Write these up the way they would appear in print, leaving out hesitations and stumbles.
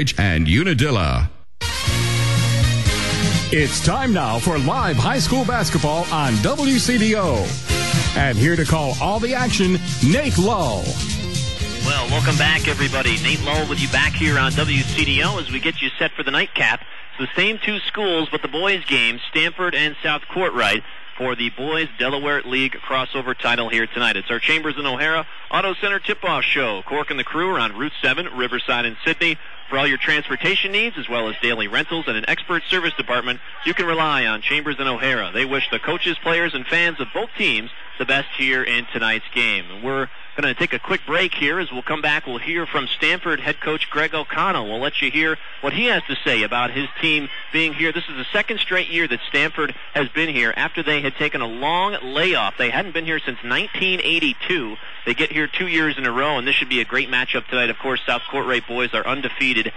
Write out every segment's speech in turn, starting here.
and Unadilla. It's time now for live high school basketball on WCDO. And here to call all the action, Nate Lull. Well, welcome back, everybody. Nate Lull with you back here on WCDO as we get you set for the nightcap. It's the same two schools, but the boys' game, Stanford and South Courtright, for the boys Delaware League crossover title here tonight. It's our Chambers and O'Hara Auto Center tip-off show. Cork and the crew are on Route 7, Riverside and Sydney. For all your transportation needs, as well as daily rentals and an expert service department, you can rely on Chambers and O'Hara. They wish the coaches, players, and fans of both teams the best here in tonight's game. And we're going to take a quick break here. As we'll come back, we'll hear from Stanford head coach Greg O'Connell. We'll let you hear what he has to say about his team being here. This is the second straight year that Stanford has been here after they had taken a long layoff. They hadn't been here since 1982. They get here 2 years in a row, and this should be a great matchup tonight. Of course, South Courtright boys are undefeated,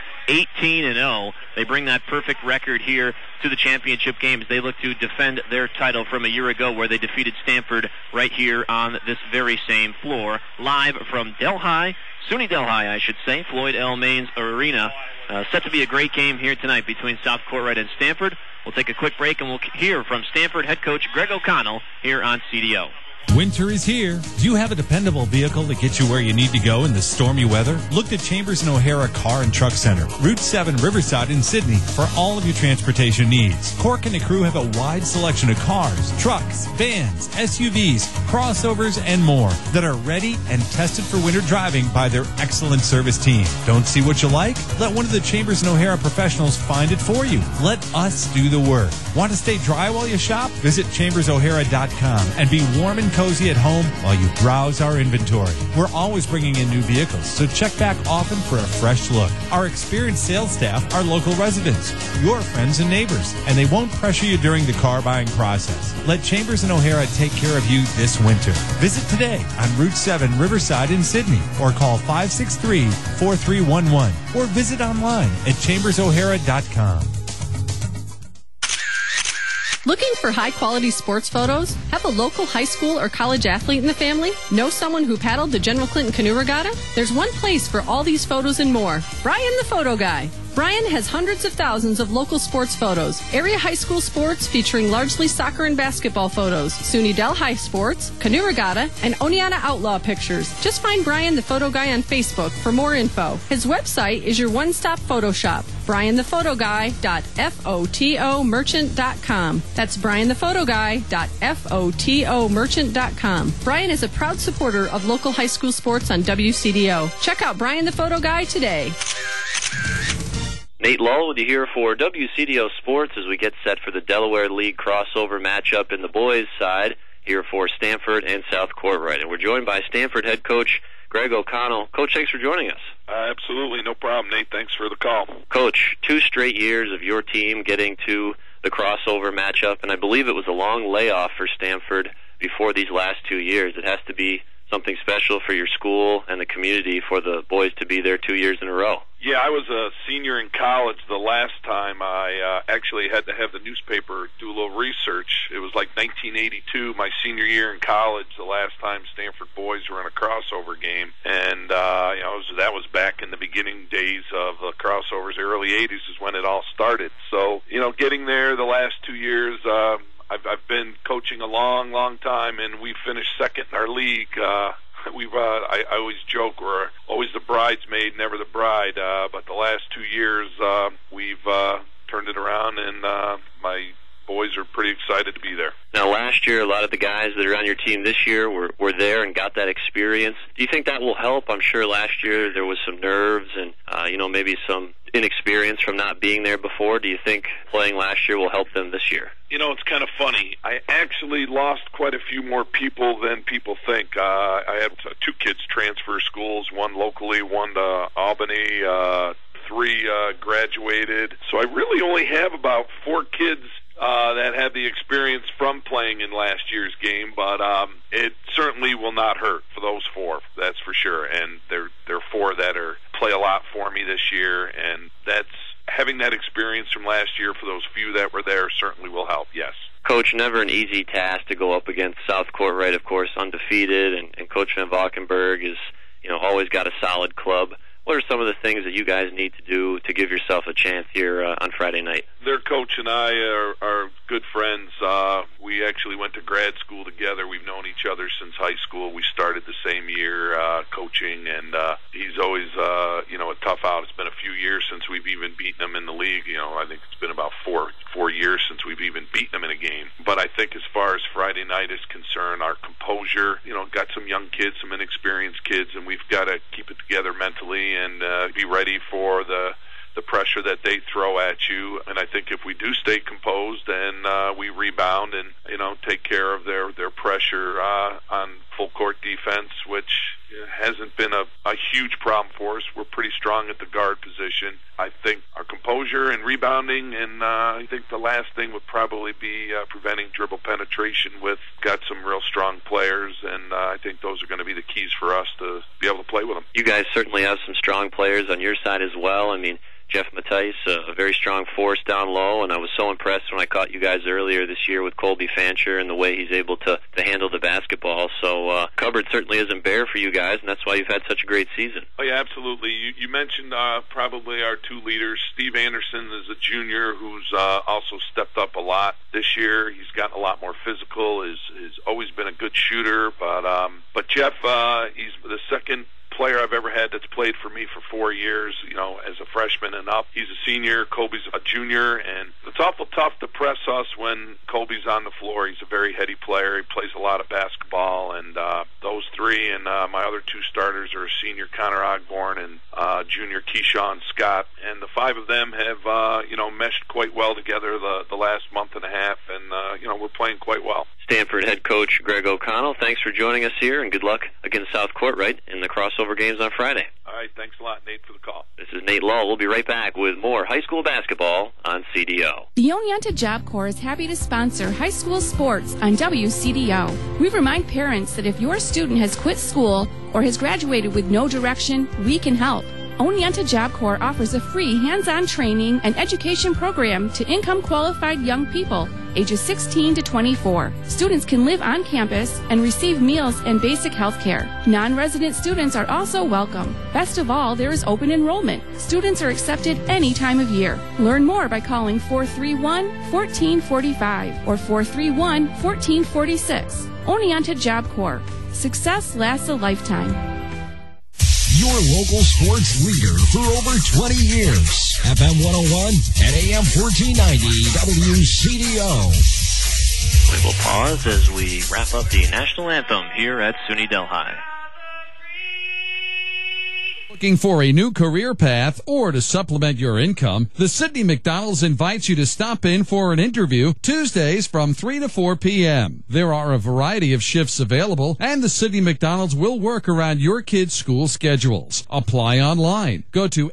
18-0. They bring that perfect record here to the championship game as they look to defend their title from a year ago where they defeated Stanford right here on this very same floor. Live from Delhi, SUNY Delhi, I should say, Floyd L. Maines Arena. Set to be a great game here tonight between South Courtright and Stanford. We'll take a quick break and we'll hear from Stanford head coach Greg O'Connell here on CDO. Winter is here. Do you have a dependable vehicle to get you where you need to go in the stormy weather? Look to Chambers and O'Hara Car and Truck Center, Route 7, Riverside in Sydney, for all of your transportation needs. Cork and the crew have a wide selection of cars, trucks, vans, SUVs, crossovers, and more that are ready and tested for winter driving by their excellent service team. Don't see what you like? Let one of the Chambers and O'Hara professionals find it for you. Let us do the work. Want to stay dry while you shop? Visit chambersohara.com and be warm and cozy at home while you browse our inventory. We're always bringing in new vehicles, so check back often for a fresh look. Our experienced sales staff are local residents, your friends and neighbors, and they won't pressure you during the car buying process. Let Chambers and O'Hara take care of you this winter. Visit today on Route 7, Riverside in Sydney, or call 563-4311, or visit online at chambersohara.com. Looking for high-quality sports photos? Have a local high school or college athlete in the family? Know someone who paddled the General Clinton Canoe Regatta? There's one place for all these photos and more. Brian the Photo Guy. Brian has hundreds of thousands of local sports photos, area high school sports featuring largely soccer and basketball photos, SUNY Delhi sports, canoe regatta, and Oneonta Outlaw pictures. Just find Brian the Photo Guy on Facebook for more info. His website is your one-stop photo shop, brianthephotoguy.fotomerchant.com. That's brianthephotoguy.fotomerchant.com. Brian is a proud supporter of local high school sports on WCDO. Check out Brian the Photo Guy today. Nate Lull with you here for WCDO Sports as we get set for the Delaware League crossover matchup in the boys' side here for Stanford and South Courtright. And we're joined by Stanford head coach Greg O'Connell. Coach, thanks for joining us. Absolutely, no problem, Nate. Thanks for the call. Coach, 2 straight years of your team getting to the crossover matchup, and I believe it was a long layoff for Stanford before these last 2 years. It has to be something special for your school and the community for the boys to be there 2 years in a row. Yeah, I was a senior in college the last time. I actually had to have the newspaper do a little research. It was like 1982, my senior year in college, the last time Stanford boys were in a crossover game. And, that was back in the beginning days of the crossovers. Early 80s is when it all started. So, getting there the last 2 years, I've been coaching a long, long time, and we finished second in our league. I always joke we're always the bridesmaid, never the bride. But the last 2 years, we've turned it around, and my boys are pretty excited to be there. Now, last year, a lot of the guys that are on your team this year were there and got that experience. Do you think that will help? I'm sure last year there was some nerves and, maybe some inexperience from not being there before. Do you think playing last year will help them this year? It's kind of funny. I actually lost quite a few more people than people think. I had 2 kids transfer schools, one locally, one to Albany, 3 graduated. So I really only have about 4 kids that had the experience from playing in last year's game, but it certainly will not hurt for those 4, that's for sure. And there are 4 that play a lot for me this year, and that's having that experience from last year for those few that were there certainly will help, yes. Coach, never an easy task to go up against South Courtright, of course, undefeated, and Coach Van Valkenburg is, always got a solid club. what are some of the things that you guys need to do to give yourself a chance here on Friday night? Their coach and I are good friends. We actually went to grad school together. We've known each other since high school. We started the same year coaching, and he's always, a tough out. It's been a few years since we've even beaten him in the league. I think it's been about four years since we've even beaten him in a game. But I think as far as Friday night is concerned, our composure, got some young kids, some inexperienced kids, and we've got to keep it together mentally and be ready for the pressure that they throw at you. And I think if we do stay composed and we rebound and take care of their pressure on full court defense, which hasn't been a huge problem for us. We're pretty strong at the guard position. I think our composure and rebounding, and I think the last thing would probably be preventing dribble penetration. Got some real strong players, and I think those are going to be the keys for us to be able to play with them. You guys certainly have some strong players on your side as well. I mean, Jeff Mattice, a very strong force down low, and I was so impressed when I caught you guys earlier this year with Colby Fancher and the way he's able to handle the basketball. So cupboard certainly isn't bare for you guys, and that's why you've had such a great season. Oh, yeah, absolutely. You mentioned probably our two leaders. Steve Anderson is a junior who's also stepped up a lot this year. He's gotten a lot more physical, has always been a good shooter, but Jeff, he's the second player I've ever had that's played for me for 4 years, as a freshman and up. He's a senior, Colby's a junior, and it's awful tough to press us when Colby's on the floor. He's a very heady player. He plays a lot of basketball, and those three and my other two starters are a senior, Connor Ogborn, and junior Keyshawn Scott, and the five of them have meshed quite well together the last month and a half, and we're playing quite well. Stanford head coach Greg O'Connell, thanks for joining us here, and good luck against South Courtright in the crossover games on Friday. All right, thanks a lot, Nate, for the call. This is Nate Lull. We'll be right back with more high school basketball on CDO. The Oneonta Job Corps is happy to sponsor high school sports on WCDO. We remind parents that if your student has quit school or has graduated with no direction, we can help. Oneonta Job Corps offers a free hands-on training and education program to income-qualified young people ages 16 to 24. Students can live on campus and receive meals and basic health care. Non-resident students are also welcome. Best of all, there is open enrollment. Students are accepted any time of year. Learn more by calling 431-1445 or 431-1446. Oneonta Job Corps. Success lasts a lifetime. Your local sports leader for over 20 years. FM 101 and AM 1490 WCDO. We will pause as we wrap up the national anthem here at SUNY Delhi. Looking for a new career path or to supplement your income, the Sidney McDonald's invites you to stop in for an interview Tuesdays from 3 to 4 p.m. There are a variety of shifts available, and the Sidney McDonald's will work around your kids' school schedules. Apply online. Go to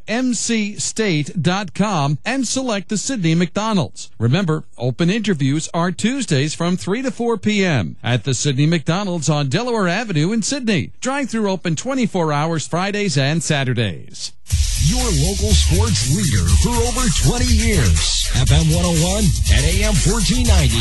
mcstate.com and select the Sidney McDonald's. Remember, open interviews are Tuesdays from 3 to 4 p.m. at the Sidney McDonald's on Delaware Avenue in Sidney. Drive-thru open 24 hours Fridays and Saturdays. Your local sports leader for over 20 years. FM 101 and AM 1490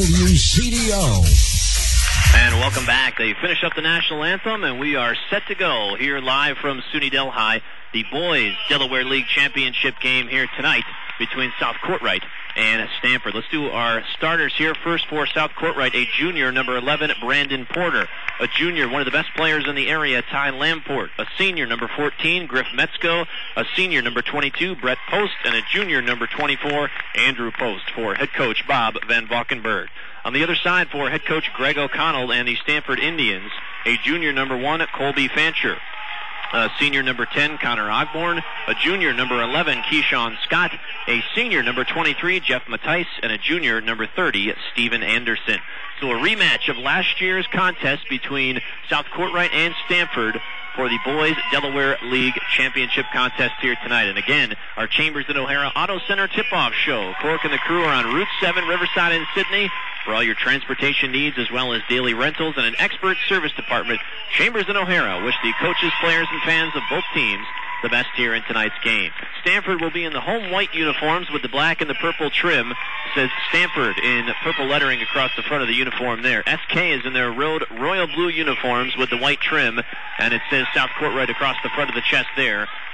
WCDO. And welcome back. They finish up the national anthem, and we are set to go here live from SUNY Delhi. The boys Delaware League Championship game here tonight between South Courtright and Stanford. Let's do our starters here. First for South Courtright, a junior, number 11, Brandon Porter. A junior, one of the best players in the area, Ty Lamport. A senior, number 14, Griff Metzko. A senior, number 22, Brett Post. And a junior, number 24, Andrew Post, for head coach Bob Van Valkenburg. On the other side for head coach Greg O'Connell and the Stanford Indians, a junior, number 1, Colby Fancher. A senior, number 10, Connor Ogborn. A junior, number 11, Keyshawn Scott. A senior, number 23, Jeff Mattice. And a junior, number 30, Steven Anderson. So a rematch of last year's contest between South Courtright and Stanford for the Boys Delaware League Championship contest here tonight. And again, our Chambers and O'Hara Auto Center tip-off show. Cork and the crew are on Route 7, Riverside in Sydney, for all your transportation needs as well as daily rentals and an expert service department. Chambers and O'Hara wish the coaches, players, and fans of both teams the best here in tonight's game. Stanford will be in the home white uniforms with the black and the purple trim. It says Stanford in purple lettering across the front of the uniform there. SK is in their royal blue uniforms with the white trim, and it says South Courtright across the front of the chest there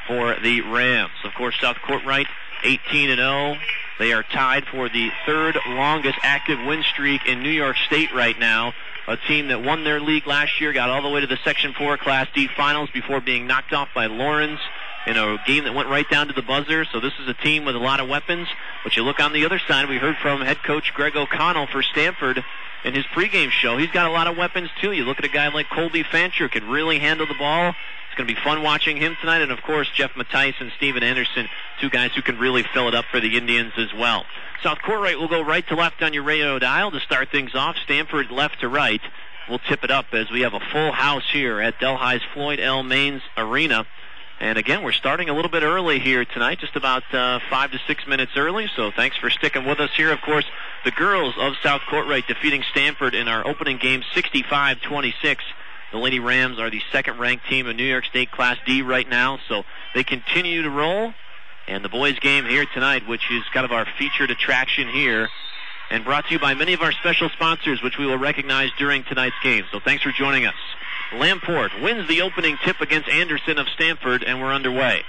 for the Rams. Of course, South Courtright 18-0. They are tied for the third longest active win streak in New York State right now. A team that won their league last year, got all the way to the Section 4 Class D finals before being knocked off by Lawrence in a game that went right down to the buzzer. So this is a team with a lot of weapons. But you look on the other side, we heard from head coach Greg O'Connell for Stanford in his pregame show. He's got a lot of weapons too. You look at a guy like Colby Fancher, can really handle the ball. It's going to be fun watching him tonight. And of course, Jeff Mattice and Steven Anderson, two guys who can really fill it up for the Indians as well. South Courtright will go right to left on your radio dial to start things off. Stanford left to right. We'll tip it up as we have a full house here at Delhi's Floyd L. Maines Arena. And again, we're starting a little bit early here tonight, just about 5 to 6 minutes early. So thanks for sticking with us here. Of course, the girls of South Courtright defeating Stanford in our opening game 65-26. The Lady Rams are the second-ranked team in New York State Class D right now, so they continue to roll. And the boys' game here tonight, which is kind of our featured attraction here, and brought to you by many of our special sponsors, which we will recognize during tonight's game. So thanks for joining us. Lamport wins the opening tip against Anderson of Stanford, and we're underway.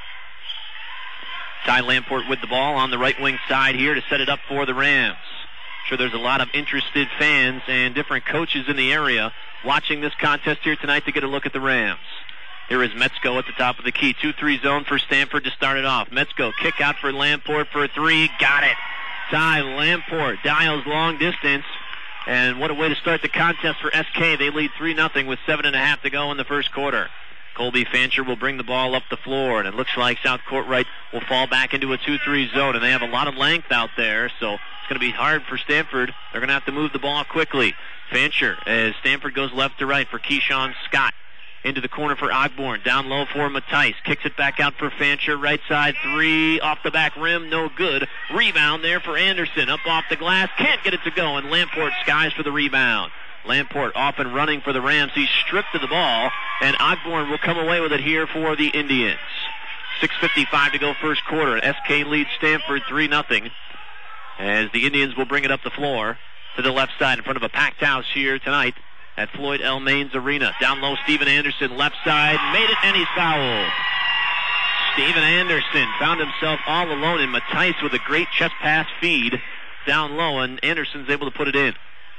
Ty Lamport with the ball on the right wing side here to set it up for the Rams. Sure, there's a lot of interested fans and different coaches in the area watching this contest here tonight to get a look at the Rams. Here is Metzko at the top of the key. 2-3 zone for Stanford to start it off. Metzko, kick out for Lamport for a three. Got it. Ty Lamport dials long distance. And what a way to start the contest for SK. They lead 3-0 with 7.5 to go in the first quarter. Colby Fancher will bring the ball up the floor, and it looks like South Courtright will fall back into a 2-3 zone. And they have a lot of length out there, so it's going to be hard for Stanford. They're going to have to move the ball quickly. Fancher, as Stanford goes left to right for Keyshawn Scott. Into the corner for Ogborn. Down low for Mattice. Kicks it back out for Fancher. Right side three. Off the back rim. No good. Rebound there for Anderson. Up off the glass. Can't get it to go. And Lamport skies for the rebound. Lamport off and running for the Rams. He's stripped of the ball. And Ogborn will come away with it here for the Indians. 6:55 to go first quarter. SK leads Stanford 3-0. As the Indians will bring it up the floor to the left side in front of a packed house here tonight at Floyd L. Maines Arena. Down low, Steven Anderson, left side, made it, and he's fouled. Steven Anderson found himself all alone, and Mattice with a great chest pass feed down low, and Anderson's able to put it in.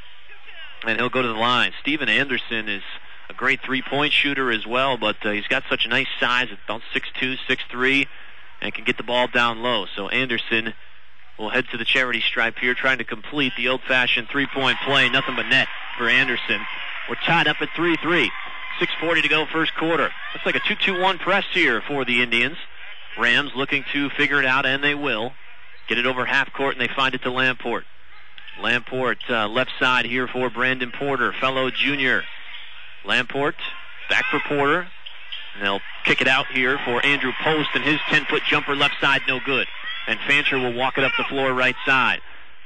And he'll go to the line. Steven Anderson is a great three-point shooter as well, but he's got such a nice size, about 6'2", 6'3", and can get the ball down low. So Anderson will head to the charity stripe here, trying to complete the old-fashioned three-point play. Nothing but net for Anderson. We're tied up at 3-3. 6:40 to go first quarter. Looks like a 2-2-1 press here for the Indians. Rams looking to figure it out, and they will. Get it over half court, and they find it to Lamport. Lamport left side here for Brandon Porter, fellow junior. Lamport back for Porter. And they'll kick it out here for Andrew Post, and his 10-foot jumper left side no good. And Fancher will walk it up the floor right side.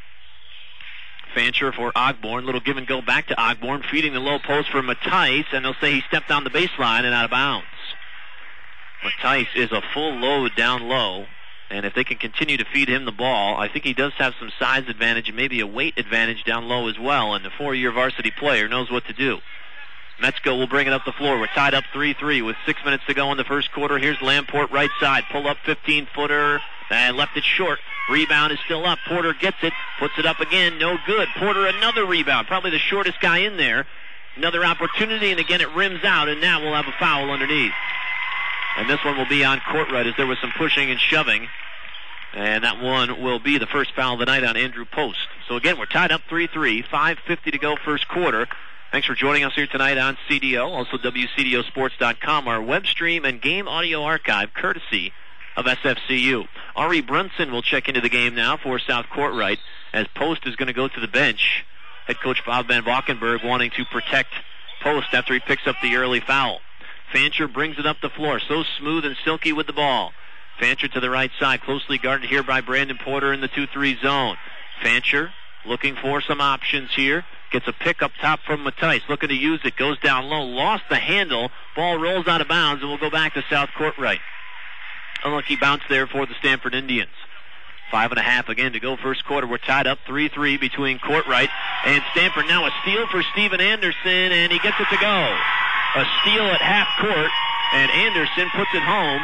Fancher for Ogborn. Little give and go back to Ogborn. Feeding the low post for Mattice, and they'll say he stepped on the baseline and out of bounds. Mattice is a full load down low, and if they can continue to feed him the ball, I think he does have some size advantage and maybe a weight advantage down low as well, and the 4-year varsity player knows what to do. Metzko will bring it up the floor. We're tied up 3-3 with 6 minutes to go in the first quarter. Here's Lamport right side. Pull up 15-footer. And left it short. Rebound is still up. Porter gets it. Puts it up again. No good. Porter another rebound. Probably the shortest guy in there. Another opportunity, and again it rims out, and now we'll have a foul underneath. And this one will be on Courtright as there was some pushing and shoving. And that one will be the first foul of the night on Andrew Post. So again, we're tied up 3-3. 5:50 to go first quarter. Thanks for joining us here tonight on CDO. Also WCDOsports.com, our web stream and game audio archive, courtesy of SFCU. Ari Brunson will check into the game now for South Courtright as Post is going to go to the bench. Head coach Bob Van Valkenburg wanting to protect Post after he picks up the early foul. Fancher brings it up the floor, so smooth and silky with the ball. Fancher to the right side, closely guarded here by Brandon Porter in the 2-3 zone. Fancher looking for some options here. Gets a pick up top from Mattice, looking to use it, goes down low, lost the handle, ball rolls out of bounds, and will go back to South Courtright. Unlucky bounce there for the Stanford Indians. 5.5 again to go first quarter. We're tied up 3-3 between Courtright and Stanford. Now a steal for Steven Anderson, and he gets it to go. A steal at half court, and Anderson puts it home.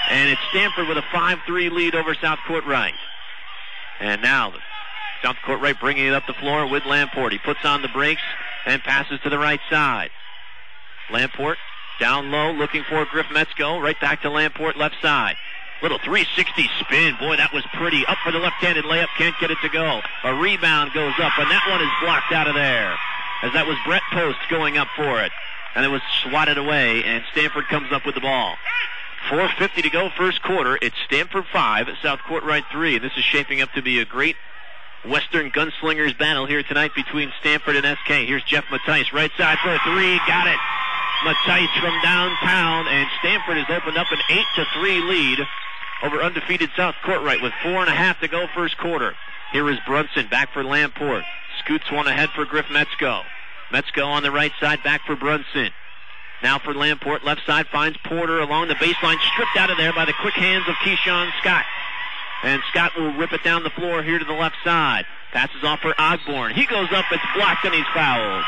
And it's Stanford with a 5-3 lead over South Court Right. And now South Court Right bringing it up the floor with Lamport. He puts on the brakes and passes to the right side. Lamport down low looking for Griff Metzko. Right back to Lamport left side. Little 360 spin. Boy, that was pretty. Up for the left-handed layup. Can't get it to go. A rebound goes up, and that one is blocked out of there. As that was Brett Post going up for it. And it was swatted away, and Stanford comes up with the ball. 4:50 to go first quarter. It's Stanford 5, South Court Right 3. And this is shaping up to be a great Western Gunslingers battle here tonight between Stanford and SK. Here's Jeff Mattice, right side for a three. Got it. Mattice from downtown, and Stanford has opened up an 8-3 lead over undefeated South Court Right with 4.5 to go first quarter. Here is Brunson back for Lamport. Scoots one ahead for Griff Metzko. Metzko on the right side back for Brunson. Now for Lamport, left side finds Porter along the baseline, stripped out of there by the quick hands of Keyshawn Scott. And Scott will rip it down the floor here to the left side. Passes off for Ogborn. He goes up, it's blocked, and he's fouled.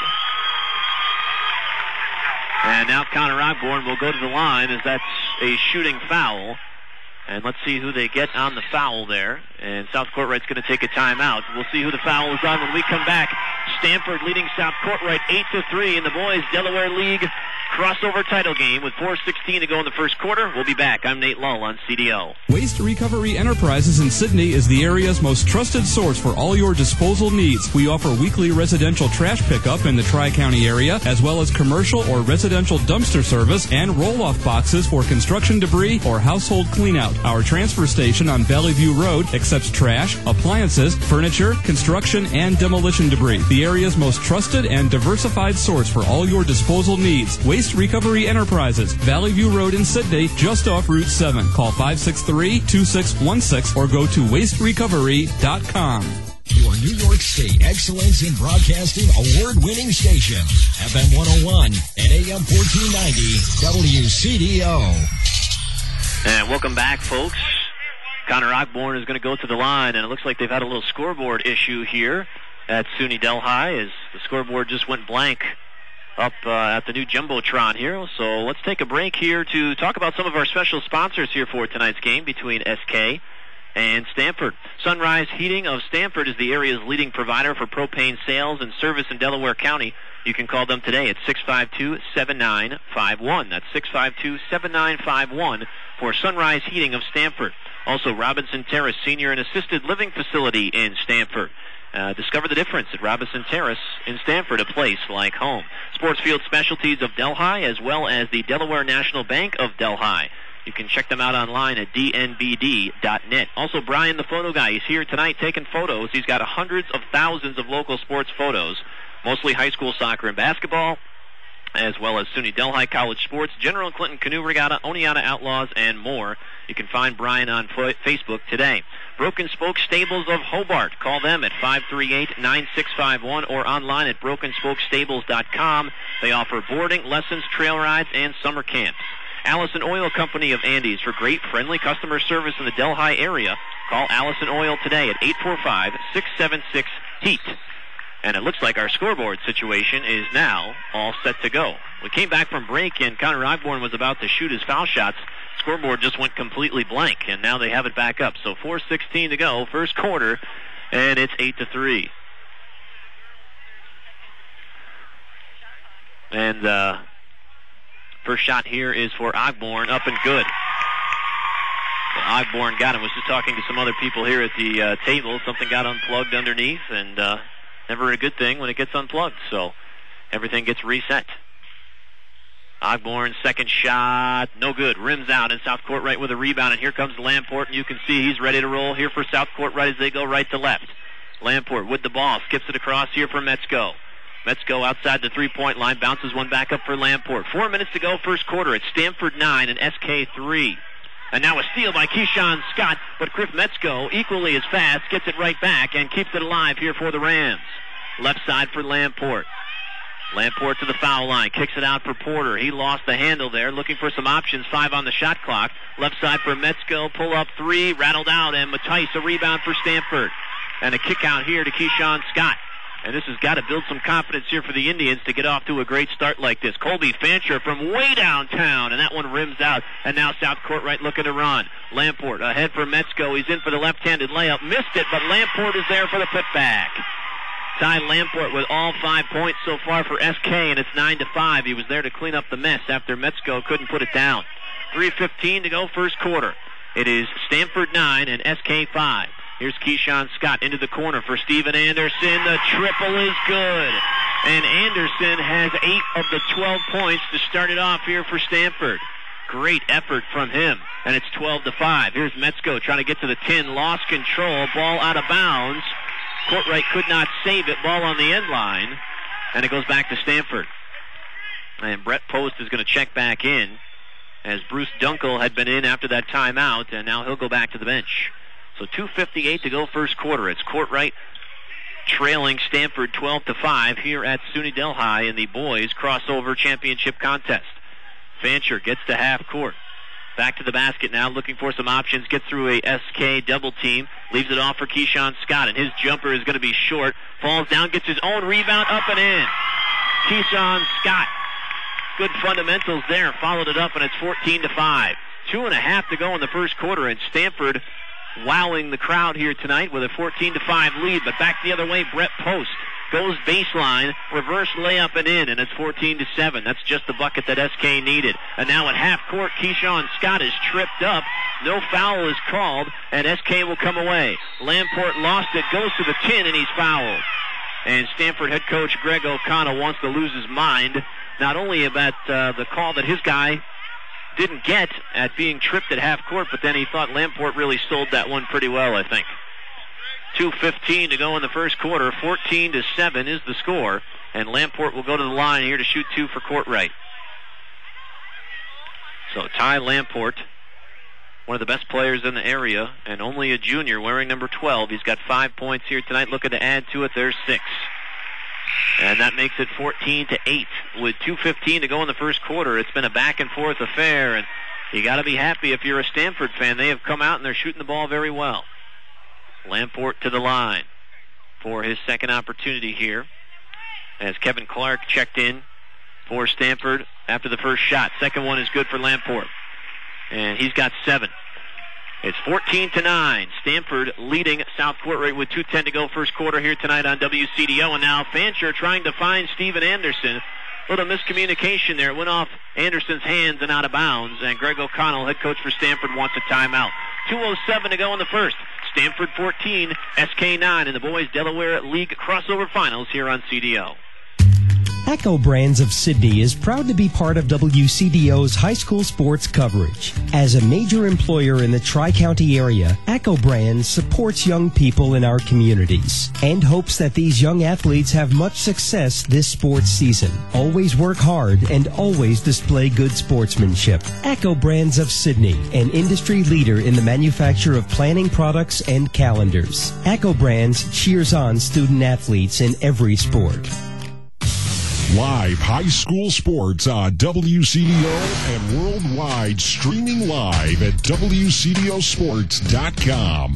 And now Connor Ogborn will go to the line as that's a shooting foul. And let's see who they get on the foul there. And South Court Right's going to take a timeout. We'll see who the foul is on when we come back. Stanford leading South Court Right 8-3 in the boys Delaware League crossover title game with 4:16 to go in the first quarter. We'll be back. I'm Nate Lull on CDO. Waste Recovery Enterprises in Sydney is the area's most trusted source for all your disposal needs. We offer weekly residential trash pickup in the Tri-County area, as well as commercial or residential dumpster service and roll-off boxes for construction debris or household cleanout. Our transfer station on Valley View Road accepts trash, appliances, furniture, construction, and demolition debris. The area's most trusted and diversified source for all your disposal needs. Waste Recovery Enterprises, Valley View Road in Sydney, just off Route 7. Call 563-2616 or go to wasterecovery.com. Your New York State Excellence in Broadcasting award-winning station, FM 101 and AM 1490, WCDO. And welcome back, folks. Connor Ogborn is going to go to the line, and it looks like they've had a little scoreboard issue here at SUNY Delhi as the scoreboard just went blank up at the new Jumbotron here. So let's take a break here to talk about some of our special sponsors here for tonight's game between SK and Stanford. Sunrise Heating of Stanford is the area's leading provider for propane sales and service in Delaware County. You can call them today at 652-7951. That's 652-7951 for Sunrise Heating of Stanford. Also, Robinson Terrace Senior and Assisted Living Facility in Stanford. Discover the difference at Robinson Terrace in Stanford, a place like home. Sportsfield Specialties of Delhi, as well as the Delaware National Bank of Delhi. You can check them out online at dnbd.net. Also, Brian the Photo Guy, he's here tonight taking photos. He's got hundreds of thousands of local sports photos, mostly high school soccer and basketball, as well as SUNY Delhi College Sports, General Clinton Canoe Regatta, Oneonta Outlaws, and more. You can find Brian on Facebook today. Broken Spoke Stables of Hobart. Call them at 538-9651 or online at brokenspokestables.com. They offer boarding, lessons, trail rides, and summer camps. Allison Oil Company of Andes for great, friendly customer service in the Delhi area. Call Allison Oil today at 845-676-HEAT. And it looks like our scoreboard situation is now all set to go. We came back from break, and Connor Ogborn was about to shoot his foul shots. Scoreboard just went completely blank, and now they have it back up. So 4:16 to go, first quarter, and it's 8-3. And first shot here is for Ogborn, up and good. Ogborn got him. Was just talking to some other people here at the table. Something got unplugged underneath, and never a good thing when it gets unplugged. So everything gets reset. Ogborn's second shot, no good. Rims out, and South Court Right with a rebound. And here comes Lamport, and you can see he's ready to roll here for South Court Right as they go right to left. Lamport with the ball, skips it across here for Metzko. Metzko outside the three-point line, bounces one back up for Lamport. 4 minutes to go, first quarter. It's Stanford 9 and SK 3. And now a steal by Keyshawn Scott, but Griff Metzko, equally as fast, gets it right back and keeps it alive here for the Rams. Left side for Lamport. Lamport to the foul line, kicks it out for Porter. He lost the handle there, looking for some options. 5 on the shot clock. Left side for Metzko, pull up 3, rattled out, and Mattice a rebound for Stanford. And a kick out here to Keyshawn Scott. And this has got to build some confidence here for the Indians to get off to a great start like this. Colby Fancher from way downtown, and that one rims out. And now South Court right looking to run. Lamport ahead for Metzko. He's in for the left-handed layup. Missed it, but Lamport is there for the putback. Ty Lamport with all 5 points so far for SK, and it's 9-5. He was there to clean up the mess after Metzko couldn't put it down. 3:15 to go first quarter. It is Stanford 9 and SK 5. Here's Keyshawn Scott into the corner for Steven Anderson. The triple is good. And Anderson has 8 of the 12 points to start it off here for Stanford. Great effort from him. And it's 12-5. Here's Metzko trying to get to the 10. Lost control. Ball out of bounds. Courtright could not save it. Ball on the end line. And it goes back to Stanford. And Brett Post is going to check back in, as Bruce Dunkel had been in after that timeout, and now he'll go back to the bench. So 2:58 to go first quarter. It's Courtright trailing Stanford 12-5 here at SUNY Delhi in the boys crossover championship contest. Fancher gets to half court. Back to the basket now, looking for some options. Gets through a SK double team. Leaves it off for Keyshawn Scott, and his jumper is going to be short. Falls down, gets his own rebound, up and in. Keyshawn Scott. Good fundamentals there. Followed it up, and it's 14-5. 2.5 to go in the first quarter, and Stanford wowing the crowd here tonight with a 14-5 lead. But back the other way, Brett Post goes baseline, reverse layup and in, and it's 14-7. That's just the bucket that SK needed. And now at half court, Keyshawn Scott is tripped up. No foul is called, and SK will come away. Lamport lost it, goes to the 10, and he's fouled. And Stanford head coach Greg O'Connell wants to lose his mind, not only about the call that his guy didn't get at being tripped at half court, but then he thought Lamport really sold that one pretty well, I think. 2:15 to go in the first quarter. 14-7 is the score, and Lamport will go to the line here to shoot 2 for Courtright. So Ty Lamport, one of the best players in the area, and only a junior wearing number 12. He's got 5 points here tonight. Looking to add to it. There's 6. And that makes it 14-8 with 2:15 to go in the first quarter. It's been a back-and-forth affair, and you got to be happy if you're a Stanford fan. They have come out, and they're shooting the ball very well. Lamport to the line for his second opportunity here, as Kevin Clark checked in for Stanford after the first shot. Second one is good for Lamport, and he's got 7. It's 14-9. Stanford leading South Courtright with 2:10 to go first quarter here tonight on WCDO. And now Fancher trying to find Steven Anderson. Little miscommunication there. It went off Anderson's hands and out of bounds. And Greg O'Connell, head coach for Stanford, wants a timeout. 2:07 to go in the first. Stanford 14, SK 9 in the boys Delaware League crossover finals here on CDO. Echo Brands of Sydney is proud to be part of WCDO's high school sports coverage. As a major employer in the Tri-County area, Echo Brands supports young people in our communities and hopes that these young athletes have much success this sports season. Always work hard and always display good sportsmanship. Echo Brands of Sydney, an industry leader in the manufacture of planning products and calendars. Echo Brands cheers on student athletes in every sport. Live high school sports on WCDO and worldwide, streaming live at WCDOsports.com.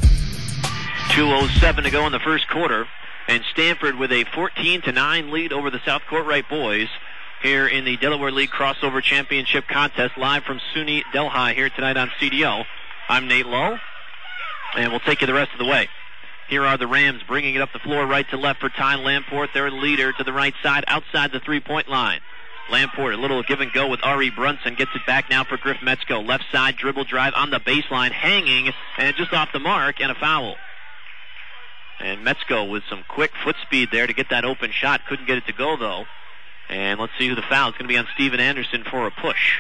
2:07 to go in the first quarter, and Stanford with a 14-9 lead over the South Courtright boys here in the Delaware League Crossover Championship Contest, live from SUNY Delhi here tonight on CDO. I'm Nate Lowe, and we'll take you the rest of the way. Here are the Rams bringing it up the floor right to left for Ty Lamport, their leader, to the right side outside the three-point line. Lamport, a little give and go with Ari Brunson, gets it back now for Griff Metzko. Left side dribble drive on the baseline, hanging, and just off the mark, and a foul. And Metzko with some quick foot speed there to get that open shot. Couldn't get it to go, though. And let's see who the foul is going to be on Steven Anderson for a push.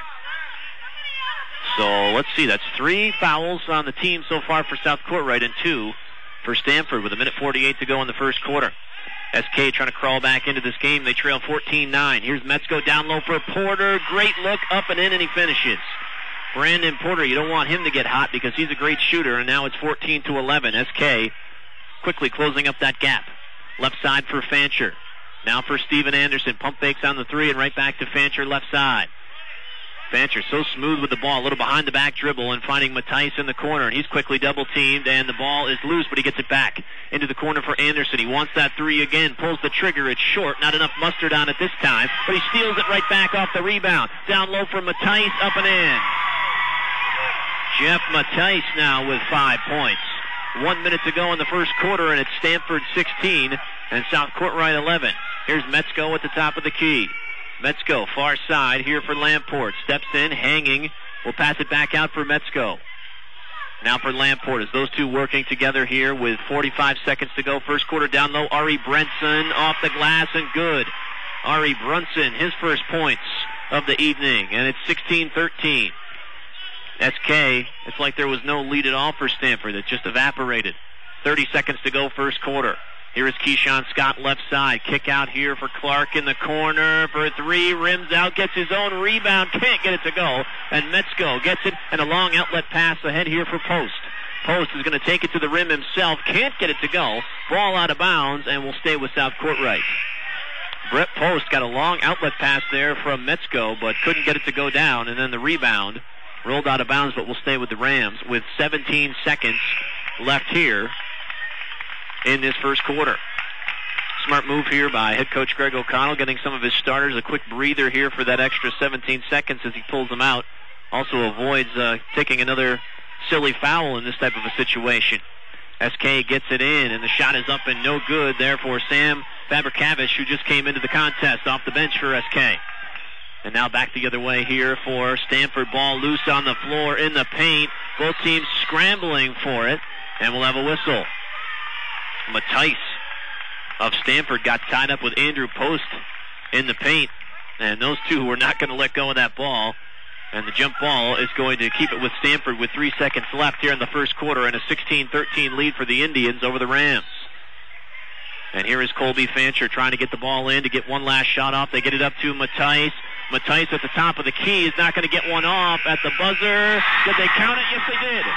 So let's see, that's 3 fouls on the team so far for South Courtright and 2 for Stanford with 1:48 to go in the first quarter. SK trying to crawl back into this game. They trail 14-9. Here's Metzko down low for Porter. Great look, up and in, and he finishes. Brandon Porter, you don't want him to get hot because he's a great shooter, and now it's 14-11. SK quickly closing up that gap. Left side for Fancher. Now for Steven Anderson. Pump fakes on the 3 and right back to Fancher left side. Fancher so smooth with the ball, a little behind the back dribble, and finding Matthijs in the corner, and he's quickly double teamed, and the ball is loose, but he gets it back into the corner for Anderson. He wants that three again, pulls the trigger, it's short, not enough mustard on it this time, but he steals it right back off the rebound. Down low for Matthijs, up and in. Jeff Matthijs now with 5 points. 1 minute to go in the first quarter, and it's Stanford 16 and South Courtright 11. Here's Metzko at the top of the key. Metzko, far side here for Lamport. Steps in, hanging. Will pass it back out for Metzko. Now for Lamport as those two working together here with 45 seconds to go. First quarter down low. Ari Brunson off the glass and good. Ari Brunson, his first points of the evening. And it's 16-13. SK, it's like there was no lead at all for Stanford. It just evaporated. 30 seconds to go first quarter. Here is Keyshawn Scott left side. Kick out here for Clark in the corner for a three. Rims out, gets his own rebound. Can't get it to go. And Metzko gets it, and a long outlet pass ahead here for Post. Post is going to take it to the rim himself. Can't get it to go. Ball out of bounds, and will stay with South Courtright. Brett Post got a long outlet pass there from Metzko, but couldn't get it to go down. And then the rebound rolled out of bounds, but will stay with the Rams with 17 seconds left here in this first quarter. Smart move here by head coach Greg O'Connell, getting some of his starters a quick breather here for that extra 17 seconds as he pulls them out. Also avoids taking another silly foul in this type of a situation. SK gets it in, and the shot is up and no good there for Sam Fabrikavish, who just came into the contest off the bench for SK. And now back the other way here for Stanford. Ball loose on the floor in the paint. Both teams scrambling for it, and we'll have a whistle. Matthijs of Stanford got tied up with Andrew Post in the paint, and those two were not going to let go of that ball. And the jump ball is going to keep it with Stanford with 3 seconds left here in the first quarter, and a 16-13 lead for the Indians over the Rams. And here is Colby Fancher trying to get the ball in to get one last shot off. They get it up to Matthijs. Matthijs at the top of the key is not going to get one off at the buzzer. Did they count it? Yes, they did.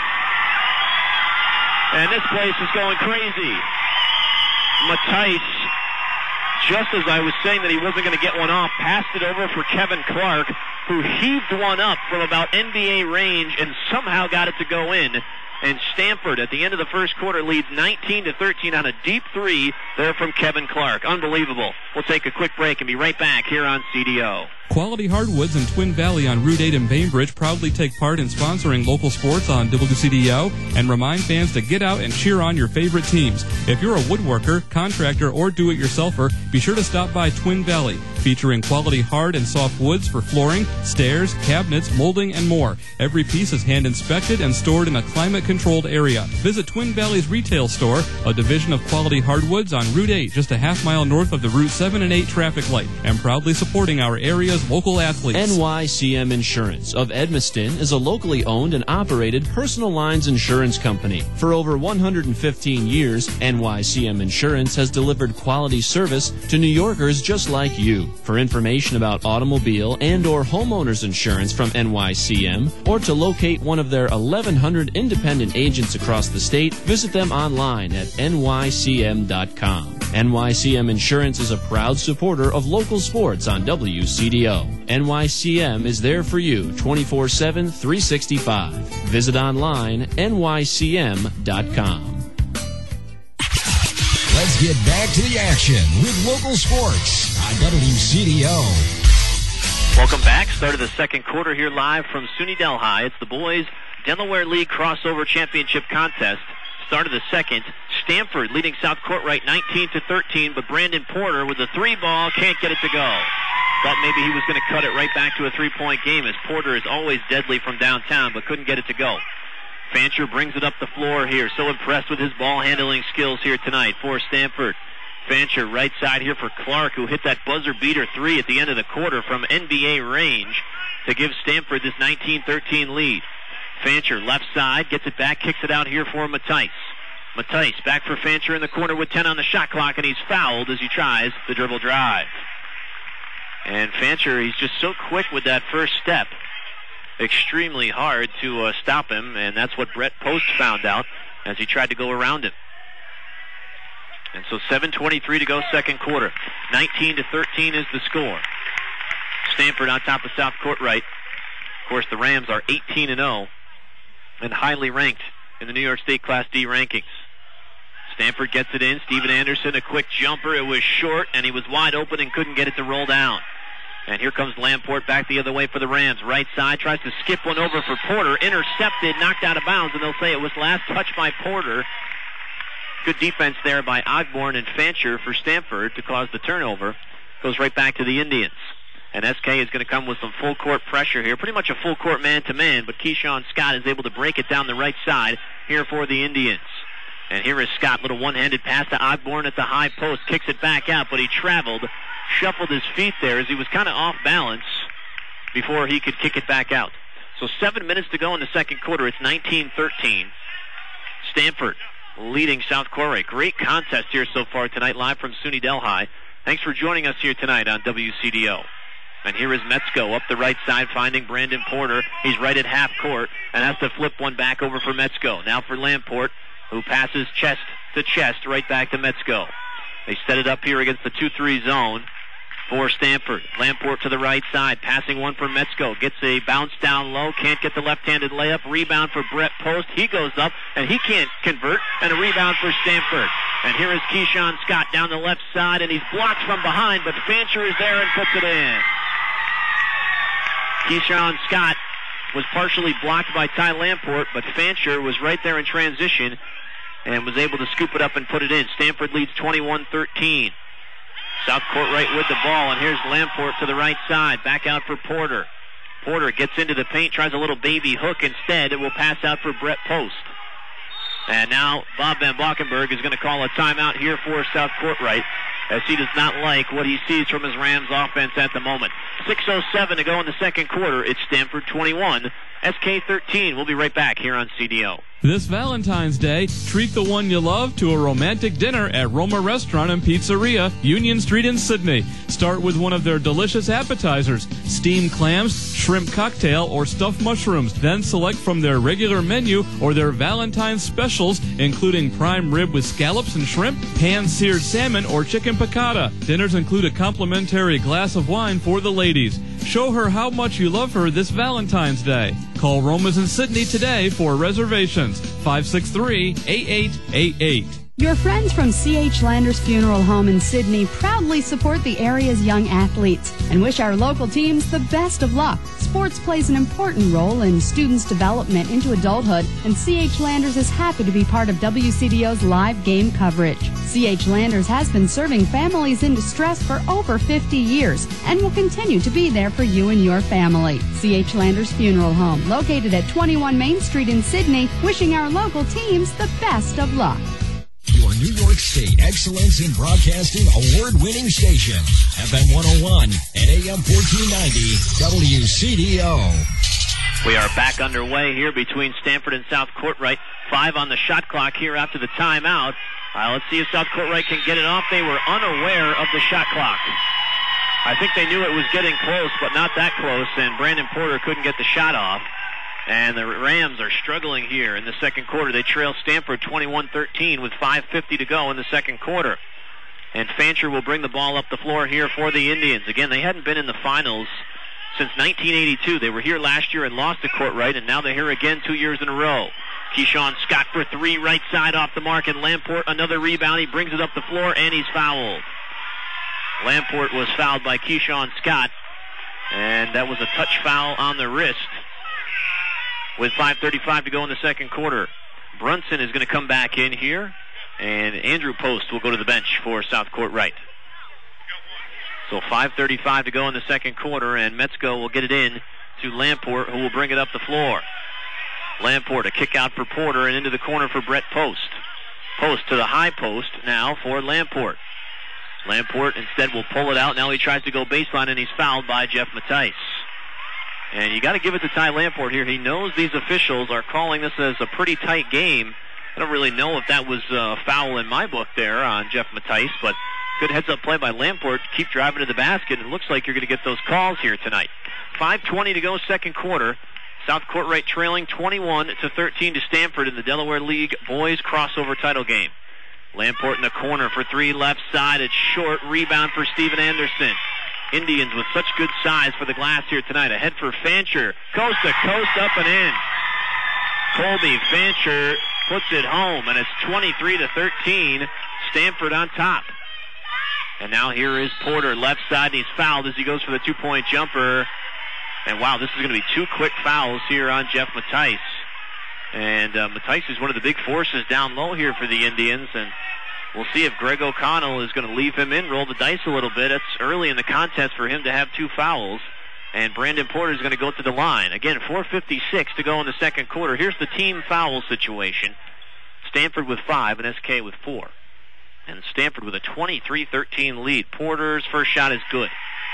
And this place is going crazy. Matthijs, just as I was saying that he wasn't going to get one off, passed it over for Kevin Clark, who heaved one up from about NBA range and somehow got it to go in. And Stanford, at the end of the first quarter, leads 19-13 on a deep three there from Kevin Clark. Unbelievable. We'll take a quick break and be right back here on CDO. Quality Hardwoods in Twin Valley on Route 8 in Bainbridge proudly take part in sponsoring local sports on WCDO and remind fans to get out and cheer on your favorite teams. If you're a woodworker, contractor, or do-it-yourselfer, be sure to stop by Twin Valley, featuring quality hard and soft woods for flooring, stairs, cabinets, molding, and more. Every piece is hand-inspected and stored in a climate-controlled area. Visit Twin Valley's retail store, a division of Quality Hardwoods on Route 8, just a half-mile north of the Route 7 and 8 traffic light, and proudly supporting our area's local athletes. NYCM Insurance of Edmiston is a locally owned and operated personal lines insurance company. For over 115 years, NYCM Insurance has delivered quality service to New Yorkers just like you. For information about automobile and or homeowners insurance from NYCM, or to locate one of their 1,100 independent agents across the state, visit them online at nycm.com. NYCM Insurance is a proud supporter of local sports on WCDO. NYCM is there for you 24/7, 365. Visit online nycm.com. Let's get back to the action with local sports on WCDO. Welcome back. Start of the second quarter here live from SUNY Delhi. It's the boys Delaware League Crossover Championship Contest. Start of the second. Stanford leading South Courtright 19-13, but Brandon Porter with a three ball can't get it to go. Thought maybe he was going to cut it right back to a three-point game, as Porter is always deadly from downtown, but couldn't get it to go. Fancher brings it up the floor here. So impressed with his ball handling skills here tonight for Stanford. Fancher right side here for Clark, who hit that buzzer beater three at the end of the quarter from NBA range to give Stanford this 19-13 lead. Fancher left side, gets it back, kicks it out here for Matthijs. Matthijs back for Fancher in the corner with 10 on the shot clock, and he's fouled as he tries the dribble drive. And Fancher, he's just so quick with that first step. Extremely hard to stop him, and that's what Brett Post found out as he tried to go around him. And so 7:23 to go second quarter. 19-13 is the score. Stanford on top of South Courtright course, the Rams are 18-0 and highly ranked in the New York State Class D rankings. Stanford gets it in. Steven Anderson, a quick jumper. It was short, and he was wide open and couldn't get it to roll down. And here comes Lamport back the other way for the Rams. Right side, tries to skip one over for Porter. Intercepted, knocked out of bounds, and they'll say it was last touch by Porter. Good defense there by Ogborn and Fancher for Stanford to cause the turnover. Goes right back to the Indians. And SK is going to come with some full court pressure here. Pretty much a full court man-to-man, but Keyshawn Scott is able to break it down the right side here for the Indians. And here is Scott, little one-handed pass to Ogborn at the high post. Kicks it back out, but he traveled, shuffled his feet there as he was kind of off balance before he could kick it back out. So 7 minutes to go in the second quarter. It's 19-13. Stanford leading South Corey. Great contest here so far tonight, live from SUNY Delhi. Thanks for joining us here tonight on WCDO. And here is Metzko up the right side, finding Brandon Porter. He's right at half court and has to flip one back over for Metzko. Now for Lamport, who passes chest to chest right back to Metzko. They set it up here against the 2-3 zone for Stanford. Lamport to the right side, passing one for Metzko. Gets a bounce down low, can't get the left-handed layup. Rebound for Brett Post. He goes up, and he can't convert, and a rebound for Stanford. And here is Keyshawn Scott down the left side, and he's blocked from behind, but Fancher is there and puts it in. Keyshawn Scott was partially blocked by Ty Lamport, but Fancher was right there in transition and was able to scoop it up and put it in. Stanford leads 21-13. South Court right with the ball, and here's Lamport to the right side. Back out for Porter. Porter gets into the paint, tries a little baby hook instead. It will pass out for Brett Post. And now Bob Van Valkenburg is going to call a timeout here for South Court right, as he does not like what he sees from his Rams offense at the moment. 6:07 to go in the second quarter. It's Stanford 21, SK 13. We'll be right back here on CDO. This Valentine's Day, treat the one you love to a romantic dinner at Roma Restaurant and Pizzeria, Union Street in Sydney. Start with one of their delicious appetizers, steamed clams, shrimp cocktail, or stuffed mushrooms. Then select from their regular menu or their Valentine's specials, including prime rib with scallops and shrimp, pan-seared salmon, or chicken piccata. Dinners include a complimentary glass of wine for the ladies. Show her how much you love her this Valentine's Day. Call Roma's in Sydney today for reservations. 563-8888. Your friends from C.H. Landers Funeral Home in Sydney proudly support the area's young athletes and wish our local teams the best of luck. Sports plays an important role in students' development into adulthood, and C.H. Landers is happy to be part of WCDO's live game coverage. C.H. Landers has been serving families in distress for over 50 years and will continue to be there for you and your family. C.H. Landers Funeral Home, located at 21 Main Street in Sydney, wishing our local teams the best of luck. Your New York State Excellence in Broadcasting award-winning station, FM 101 and AM 1490 WCDO. We are back underway here between Stanford and South Courtright. 5 on the shot clock here after the timeout. Let's see if South Courtright can get it off. They were unaware of the shot clock. I think they knew it was getting close, but not that close, and Brandon Porter couldn't get the shot off. And the Rams are struggling here in the second quarter. They trail Stanford 21-13 with 5:50 to go in the second quarter. And Fancher will bring the ball up the floor here for the Indians. Again, they hadn't been in the finals since 1982. They were here last year and lost to Courtright, and now they're here again 2 years in a row. Keyshawn Scott for 3, right side off the mark, and Lamport another rebound. He brings it up the floor, and he's fouled. Lamport was fouled by Keyshawn Scott, and that was a touch foul on the wrist. With 5:35 to go in the second quarter, Brunson is going to come back in here, and Andrew Post will go to the bench for South Courtright. So 5:35 to go in the second quarter, and Metzko will get it in to Lamport, who will bring it up the floor. Lamport, a kick out for Porter, and into the corner for Brett Post. Post to the high post now for Lamport. Lamport instead will pull it out. Now he tries to go baseline, and he's fouled by Jeff Mattice. And you got to give it to Ty Lamport here. He knows these officials are calling this as a pretty tight game. I don't really know if that was a foul in my book there on Jeff Mattice, but good heads-up play by Lamport. Keep driving to the basket. It looks like you're going to get those calls here tonight. 5:20 to go second quarter. South Courtright trailing 21-13 to Stanford in the Delaware League boys crossover title game. Lamport in the corner for 3, left side. It's short. Rebound for Steven Anderson. Indians with such good size for the glass here tonight. Ahead for Fancher. Coast to coast, up and in. Colby Fancher puts it home, and it's 23-13. Stanford on top. And now here is Porter, left side, and he's fouled as he goes for the two-point jumper. And wow, this is going to be 2 quick fouls here on Jeff Mattice. And Mattice is one of the big forces down low here for the Indians, and we'll see if Greg O'Connell is going to leave him in, roll the dice a little bit. It's early in the contest for him to have 2 fouls. And Brandon Porter is going to go to the line. Again, 4:56 to go in the second quarter. Here's the team foul situation. Stanford with 5 and SK with 4. And Stanford with a 23-13 lead. Porter's first shot is good.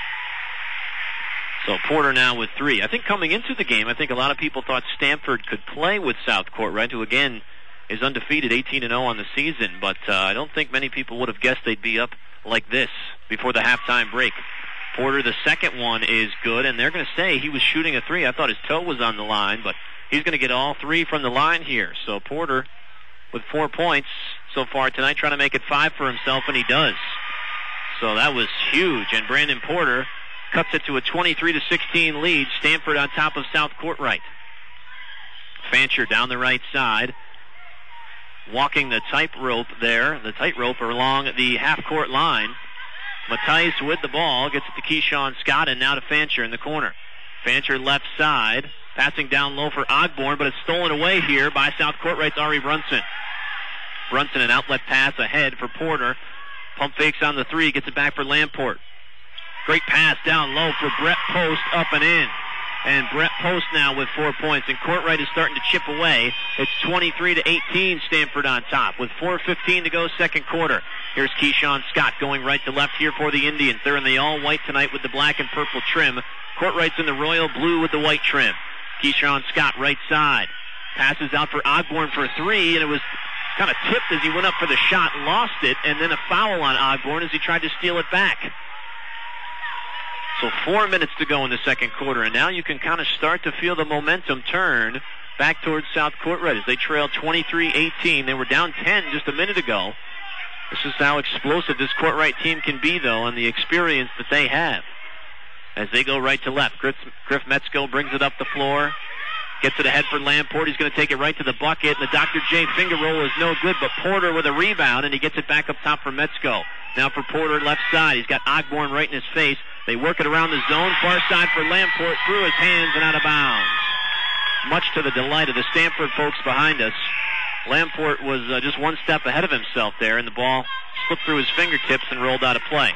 So Porter now with 3. I think coming into the game, I think a lot of people thought Stanford could play with South Courtright, who again is undefeated, 18-0 on the season. But I don't think many people would have guessed they'd be up like this before the halftime break. Porter, the second one is good, and they're going to say he was shooting a 3. I thought his toe was on the line, but he's going to get all 3 from the line here. So Porter with 4 points so far tonight, trying to make it 5 for himself, and he does. So that was huge, and Brandon Porter cuts it to a 23-16 lead. Stanford on top of South Courtright. Fancher down the right side, walking the tightrope there, the tightrope along the half-court line. Mattice with the ball, gets it to Keyshawn Scott, and now to Fancher in the corner. Fancher left side, passing down low for Ogborn, but it's stolen away here by South Courtright's Ari Brunson. Brunson, an outlet pass ahead for Porter. Pump fakes on the 3, gets it back for Lamport. Great pass down low for Brett Post, up and in. And Brett Post now with 4 points, and Courtright is starting to chip away. It's 23-18, Stanford on top, with 4:15 to go second quarter. Here's Keyshawn Scott going right to left here for the Indians. They're in the all-white tonight with the black and purple trim. Courtright's in the royal blue with the white trim. Keyshawn Scott right side. Passes out for Ogborn for 3, and it was kind of tipped as he went up for the shot, lost it, and then a foul on Ogborn as he tried to steal it back. So 4 minutes to go in the second quarter, and now you can kind of start to feel the momentum turn back towards South Courtright as they trail 23-18. They were down 10 just a minute ago. This is how explosive this Courtright team can be, though, and the experience that they have. As they go right to left, Griff Metzko brings it up the floor, gets it ahead for Lamport. He's going to take it right to the bucket, and the Dr. J finger roll is no good, but Porter with a rebound, and he gets it back up top for Metzko. Now for Porter, left side. He's got Ogborn right in his face. They work it around the zone, far side for Lamport, through his hands and out of bounds. Much to the delight of the Stanford folks behind us. Lamport was just one step ahead of himself there, and the ball slipped through his fingertips and rolled out of play.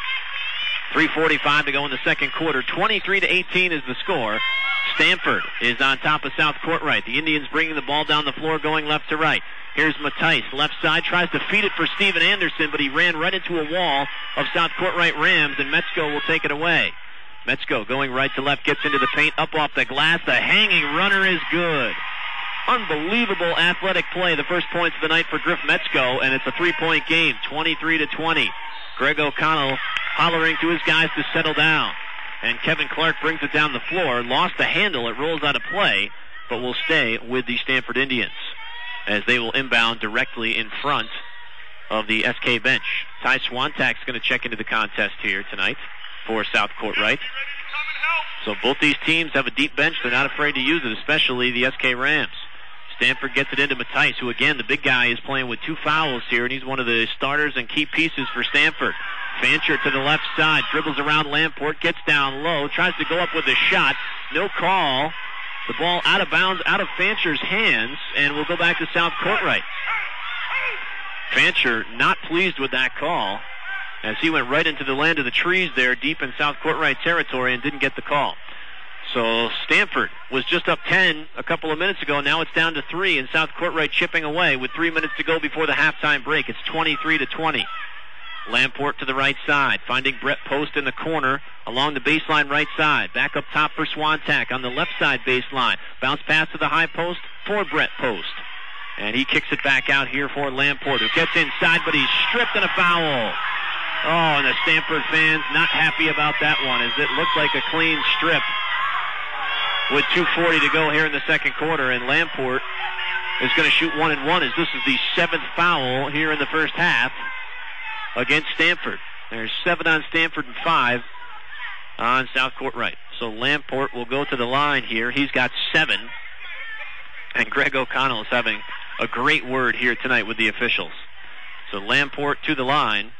3:45 to go in the second quarter. 23-18 is the score. Stanford is on top of South Courtright. The Indians bringing the ball down the floor, going left to right. Here's Mattice, left side, tries to feed it for Steven Anderson, but he ran right into a wall of South Courtright Rams, and Metzko will take it away. Metzko going right to left, gets into the paint, up off the glass. The hanging runner is good. Unbelievable athletic play. The first points of the night for Griff Metzko, and it's a 3-point game, 23-20. Greg O'Connell hollering to his guys to settle down. And Kevin Clark brings it down the floor, lost the handle, it rolls out of play, but will stay with the Stanford Indians as they will inbound directly in front of the SK bench. Ty Swantak's going to check into the contest here tonight for South Courtright. So both these teams have a deep bench. They're not afraid to use it, especially the SK Rams. Stanford gets it into Mattice, who again, the big guy, is playing with 2 fouls here, and he's one of the starters and key pieces for Stanford. Fancher to the left side, dribbles around Lamport, gets down low, tries to go up with a shot. No call. The ball out of bounds, out of Fancher's hands, and we'll go back to South Courtright. Fancher not pleased with that call as he went right into the land of the trees there deep in South Courtright territory and didn't get the call. So Stanford was just up 10 a couple of minutes ago. Now it's down to 3, and South Courtright chipping away with 3 minutes to go before the halftime break. It's 23-20. Lamport to the right side, finding Brett Post in the corner along the baseline right side. Back up top for Swantak on the left side baseline. Bounce pass to the high post for Brett Post. And he kicks it back out here for Lamport, who gets inside, but he's stripped and a foul. Oh, and the Stanford fans not happy about that one, as it looked like a clean strip with 2:40 to go here in the second quarter. And Lamport is going to shoot 1 and 1, as this is the 7th foul here in the first half against Stanford. There's 7 on Stanford and 5 on South Court right. So Lamport will go to the line here. He's got 7. And Greg O'Connell is having a great word here tonight with the officials. So Lamport to the line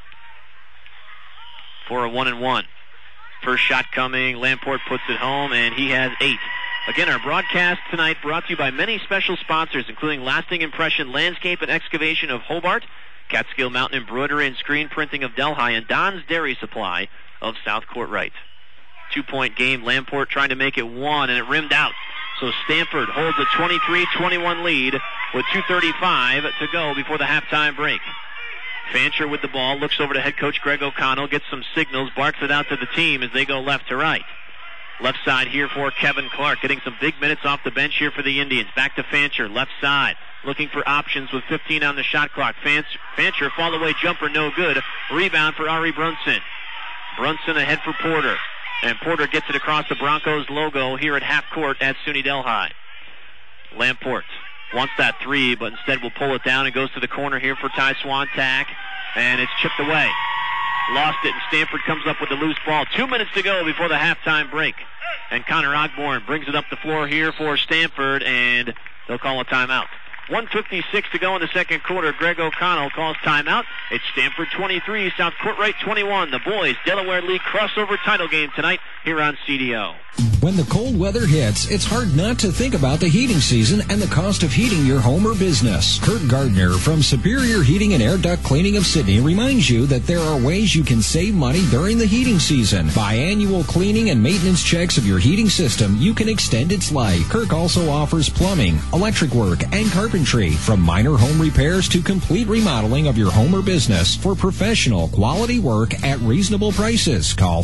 for a 1-and-1. First shot coming. Lamport puts it home, and he has 8. Again, our broadcast tonight brought to you by many special sponsors, including Lasting Impression Landscape and Excavation of Hobart, Catskill Mountain Embroidery and Screen Printing of Delhi, and Don's Dairy Supply of South Court right. 2-point game. Lamport trying to make it 1, and it rimmed out. So Stanford holds a 23-21 lead with 2:35 to go before the halftime break. Fancher with the ball, looks over to head coach Greg O'Connell, gets some signals, barks it out to the team as they go left to right. Left side here for Kevin Clark, getting some big minutes off the bench here for the Indians. Back to Fancher, left side, looking for options with 15 on the shot clock. Fancher, fall-away jumper, no good. Rebound for Ari Brunson. Brunson ahead for Porter. And Porter gets it across the Broncos logo here at half court at SUNY Delhi. Lamport wants that 3, but instead will pull it down and goes to the corner here for Ty Swantak. And it's chipped away. Lost it, and Stanford comes up with the loose ball. 2 minutes to go before the halftime break. And Connor Ogborn brings it up the floor here for Stanford, and they'll call a timeout. 1:56 to go in the second quarter. Greg O'Connell calls timeout. It's Stanford 23, South Court right 21. The boys Delaware League crossover title game tonight here on CDO. When the cold weather hits, it's hard not to think about the heating season and the cost of heating your home or business. Kurt Gardner from Superior Heating and Air Duct Cleaning of Sydney reminds you that there are ways you can save money during the heating season. By annual cleaning and maintenance checks of your heating system, you can extend its life. Kirk also offers plumbing, electric work, and carpentry, from minor home repairs to complete remodeling of your home or business for professional quality work at reasonable prices. Call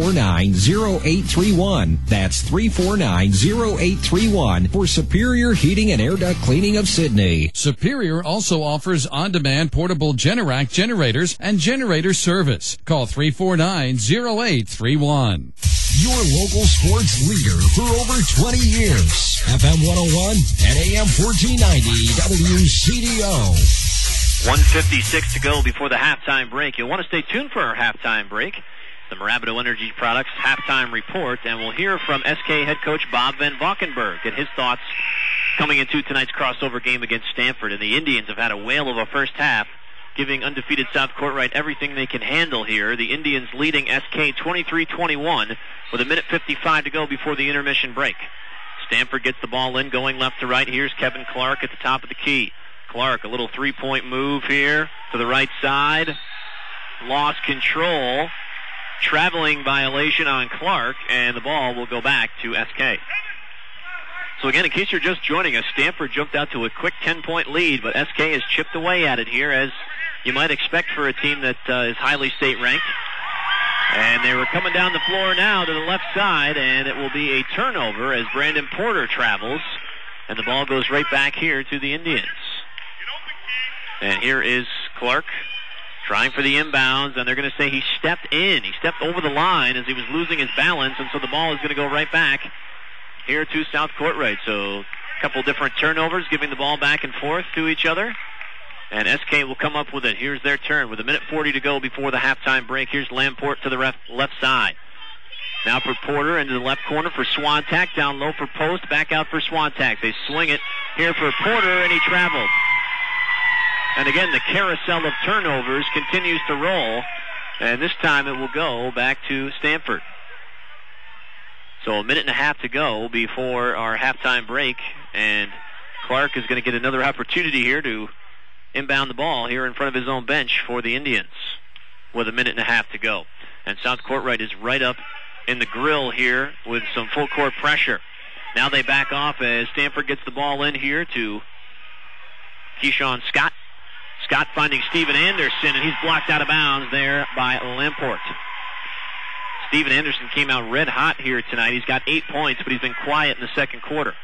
349-0831. That's 349-0831 for Superior Heating and Air Duct Cleaning of Sydney. Superior also offers on-demand portable Generac generators and generator service. Call 349-0831. Your local sports leader for over 20 years. FM 101 and AM 1490 WCDO. 1:56 to go before the halftime break. You'll want to stay tuned for our halftime break. The Mirabito Energy Products halftime report, and we'll hear from SK head coach Bob Van Valkenburg and his thoughts coming into tonight's crossover game against Stanford. And the Indians have had a whale of a first half, giving undefeated South Courtright everything they can handle here. The Indians leading SK 23-21 with 1:55 to go before the intermission break. Stanford gets the ball in, going left to right. Here's Kevin Clark at the top of the key. Clark, a little three-point move here to the right side. Lost control. Traveling violation on Clark, and the ball will go back to SK. So again, in case you're just joining us, Stanford jumped out to a quick 10-point lead, but SK has chipped away at it here, as you might expect for a team that is highly state-ranked. And they were coming down the floor now to the left side, and it will be a turnover as Brandon Porter travels, and the ball goes right back here to the Indians. And here is Clark trying for the inbounds, and they're going to say he stepped in. He stepped over the line as he was losing his balance, and so the ball is going to go right back here to South Courtright. So a couple different turnovers, giving the ball back and forth to each other. And SK will come up with it. Here's their turn with 1:40 to go before the halftime break. Here's Lamport to the left side. Now for Porter into the left corner for Swantak. Down low for Post. Back out for Swantak. They swing it here for Porter, and he traveled. And again, the carousel of turnovers continues to roll. And this time it will go back to Stanford. So 1.5 to go before our halftime break. And Clark is going to get another opportunity here to inbound the ball here in front of his own bench for the Indians with 1.5 to go. And South Courtright is right up in the grill here with some full court pressure. Now they back off as Stanford gets the ball in here to Keyshawn Scott. Scott finding Steven Anderson, and he's blocked out of bounds there by Lamport. Steven Anderson came out red hot here tonight. He's got 8 points, but he's been quiet in the second quarter.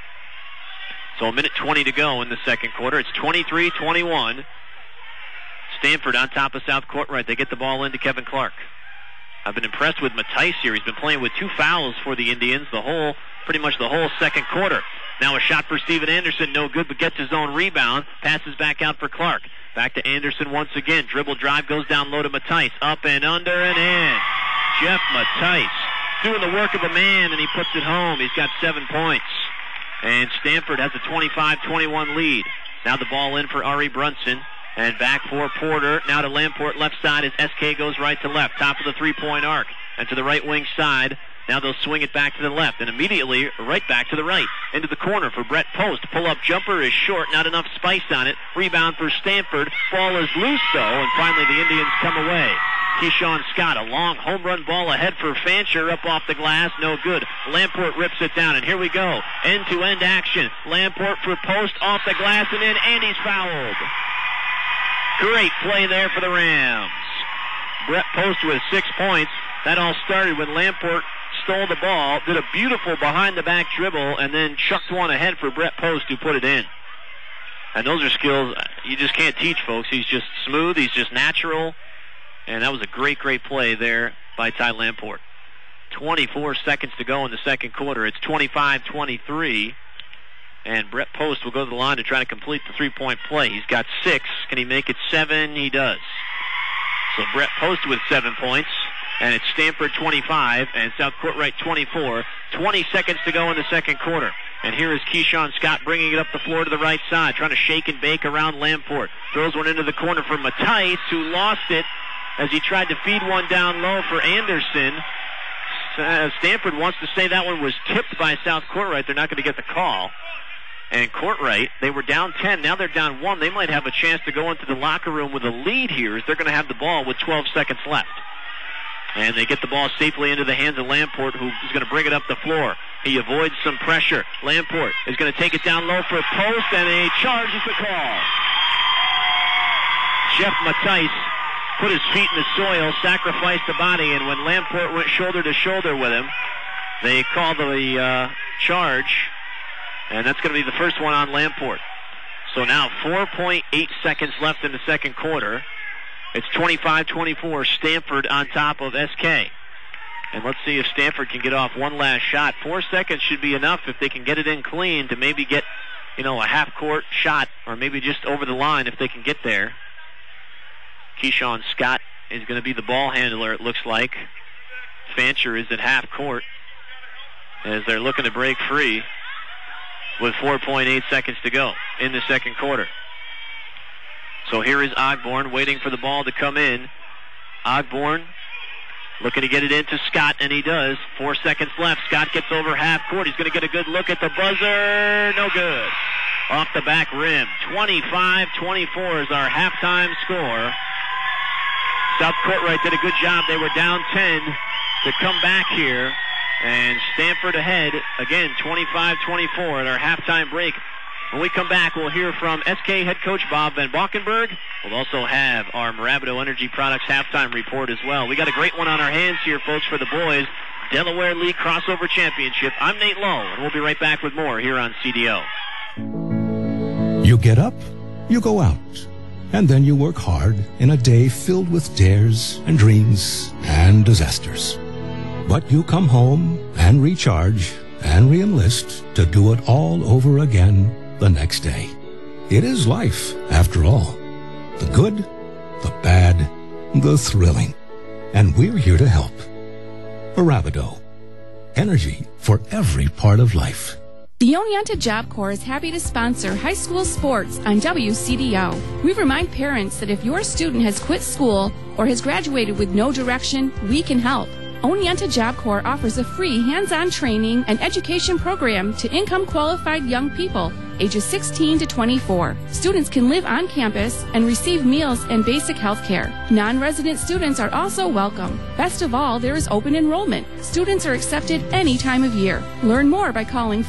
So 1:20 to go in the second quarter. It's 23-21. Stanford on top of South Courtright. They get the ball into Kevin Clark. I've been impressed with Matisse here. He's been playing with 2 fouls for the Indians pretty much the whole second quarter. Now a shot for Steven Anderson, no good, but gets his own rebound. Passes back out for Clark. Back to Anderson once again. Dribble drive goes down low to Matisse. Up and under and in. Jeff Matisse doing the work of a man, and he puts it home. He's got 7 points. And Stanford has a 25-21 lead. Now the ball in for Ari Brunson. And back for Porter. Now to Lamport, left side as SK goes right to left. Top of the three-point arc. And to the right wing side. Now they'll swing it back to the left. And immediately right back to the right. Into the corner for Brett Post. Pull-up jumper is short. Not enough spice on it. Rebound for Stanford. Ball is loose, though. And finally the Indians come away. Keyshawn Scott, a long home run ball ahead for Fancher, up off the glass, no good. Lamport rips it down, and here we go. End-to-end action. Lamport for Post, off the glass and in, and he's fouled. Great play there for the Rams. Brett Post with 6 points. That all started when Lamport stole the ball, did a beautiful behind-the-back dribble, and then chucked one ahead for Brett Post, who put it in. And those are skills you just can't teach, folks. He's just smooth, he's just natural. And that was a great, great play there by Ty Lamport. 24 seconds to go in the second quarter. It's 25-23. And Brett Post will go to the line to try to complete the three-point play. He's got 6. Can he make it 7? He does. So Brett Post with 7 points. And it's Stanford 25 and South Courtright 24. 20 seconds to go in the second quarter. And here is Keyshawn Scott bringing it up the floor to the right side, trying to shake and bake around Lamport. Throws one into the corner for Matthijs, who lost it as he tried to feed one down low for Anderson. Stanford wants to say that one was tipped by South Courtright. They're not going to get the call. And Courtright, they were down 10. Now they're down 1. They might have a chance to go into the locker room with a lead here, as they're going to have the ball with 12 seconds left. And they get the ball safely into the hands of Lamport, who is going to bring it up the floor. He avoids some pressure. Lamport is going to take it down low for a Post, and a charge is the call. Jeff Matthijs put his feet in the soil, sacrificed the body, and when Lamport went shoulder to shoulder with him, they called the charge, and that's going to be the first one on Lamport. So now 4.8 seconds left in the second quarter. It's 25-24, Stanford on top of SK. And let's see if Stanford can get off one last shot. 4 seconds should be enough if they can get it in clean to maybe get, a half-court shot, or maybe just over the line if they can get there. Keyshawn Scott is going to be the ball handler, it looks like. Fancher is at half court as they're looking to break free with 4.8 seconds to go in the second quarter. So here is Ogborn waiting for the ball to come in. Ogborn looking to get it into Scott, and he does. 4 seconds left. Scott gets over half court. He's going to get a good look at the buzzer. No good. Off the back rim. 25-24 is our halftime score. South Courtright did a good job. They were down 10 to come back here. And Stanford ahead, again, 25-24 at our halftime break. When we come back, we'll hear from SK head coach Bob Van Valkenburg. We'll also have our Maravido Energy Products halftime report as well. We got a great one on our hands here, folks, for the boys. Delaware League Crossover Championship. I'm Nate Lowe, and we'll be right back with more here on CDO. You get up, you go out, and then you work hard in a day filled with dares and dreams and disasters. But you come home and recharge and re-enlist to do it all over again the next day. It is life, after all. The good, the bad, the thrilling. And we're here to help. Maravido. Energy for every part of life. The Oneonta Job Corps is happy to sponsor high school sports on WCDO. We remind parents that if your student has quit school or has graduated with no direction, we can help. Oneonta Job Corps offers a free hands-on training and education program to income-qualified young people ages 16 to 24. Students can live on campus and receive meals and basic health care. Non-resident students are also welcome. Best of all, there is open enrollment. Students are accepted any time of year. Learn more by calling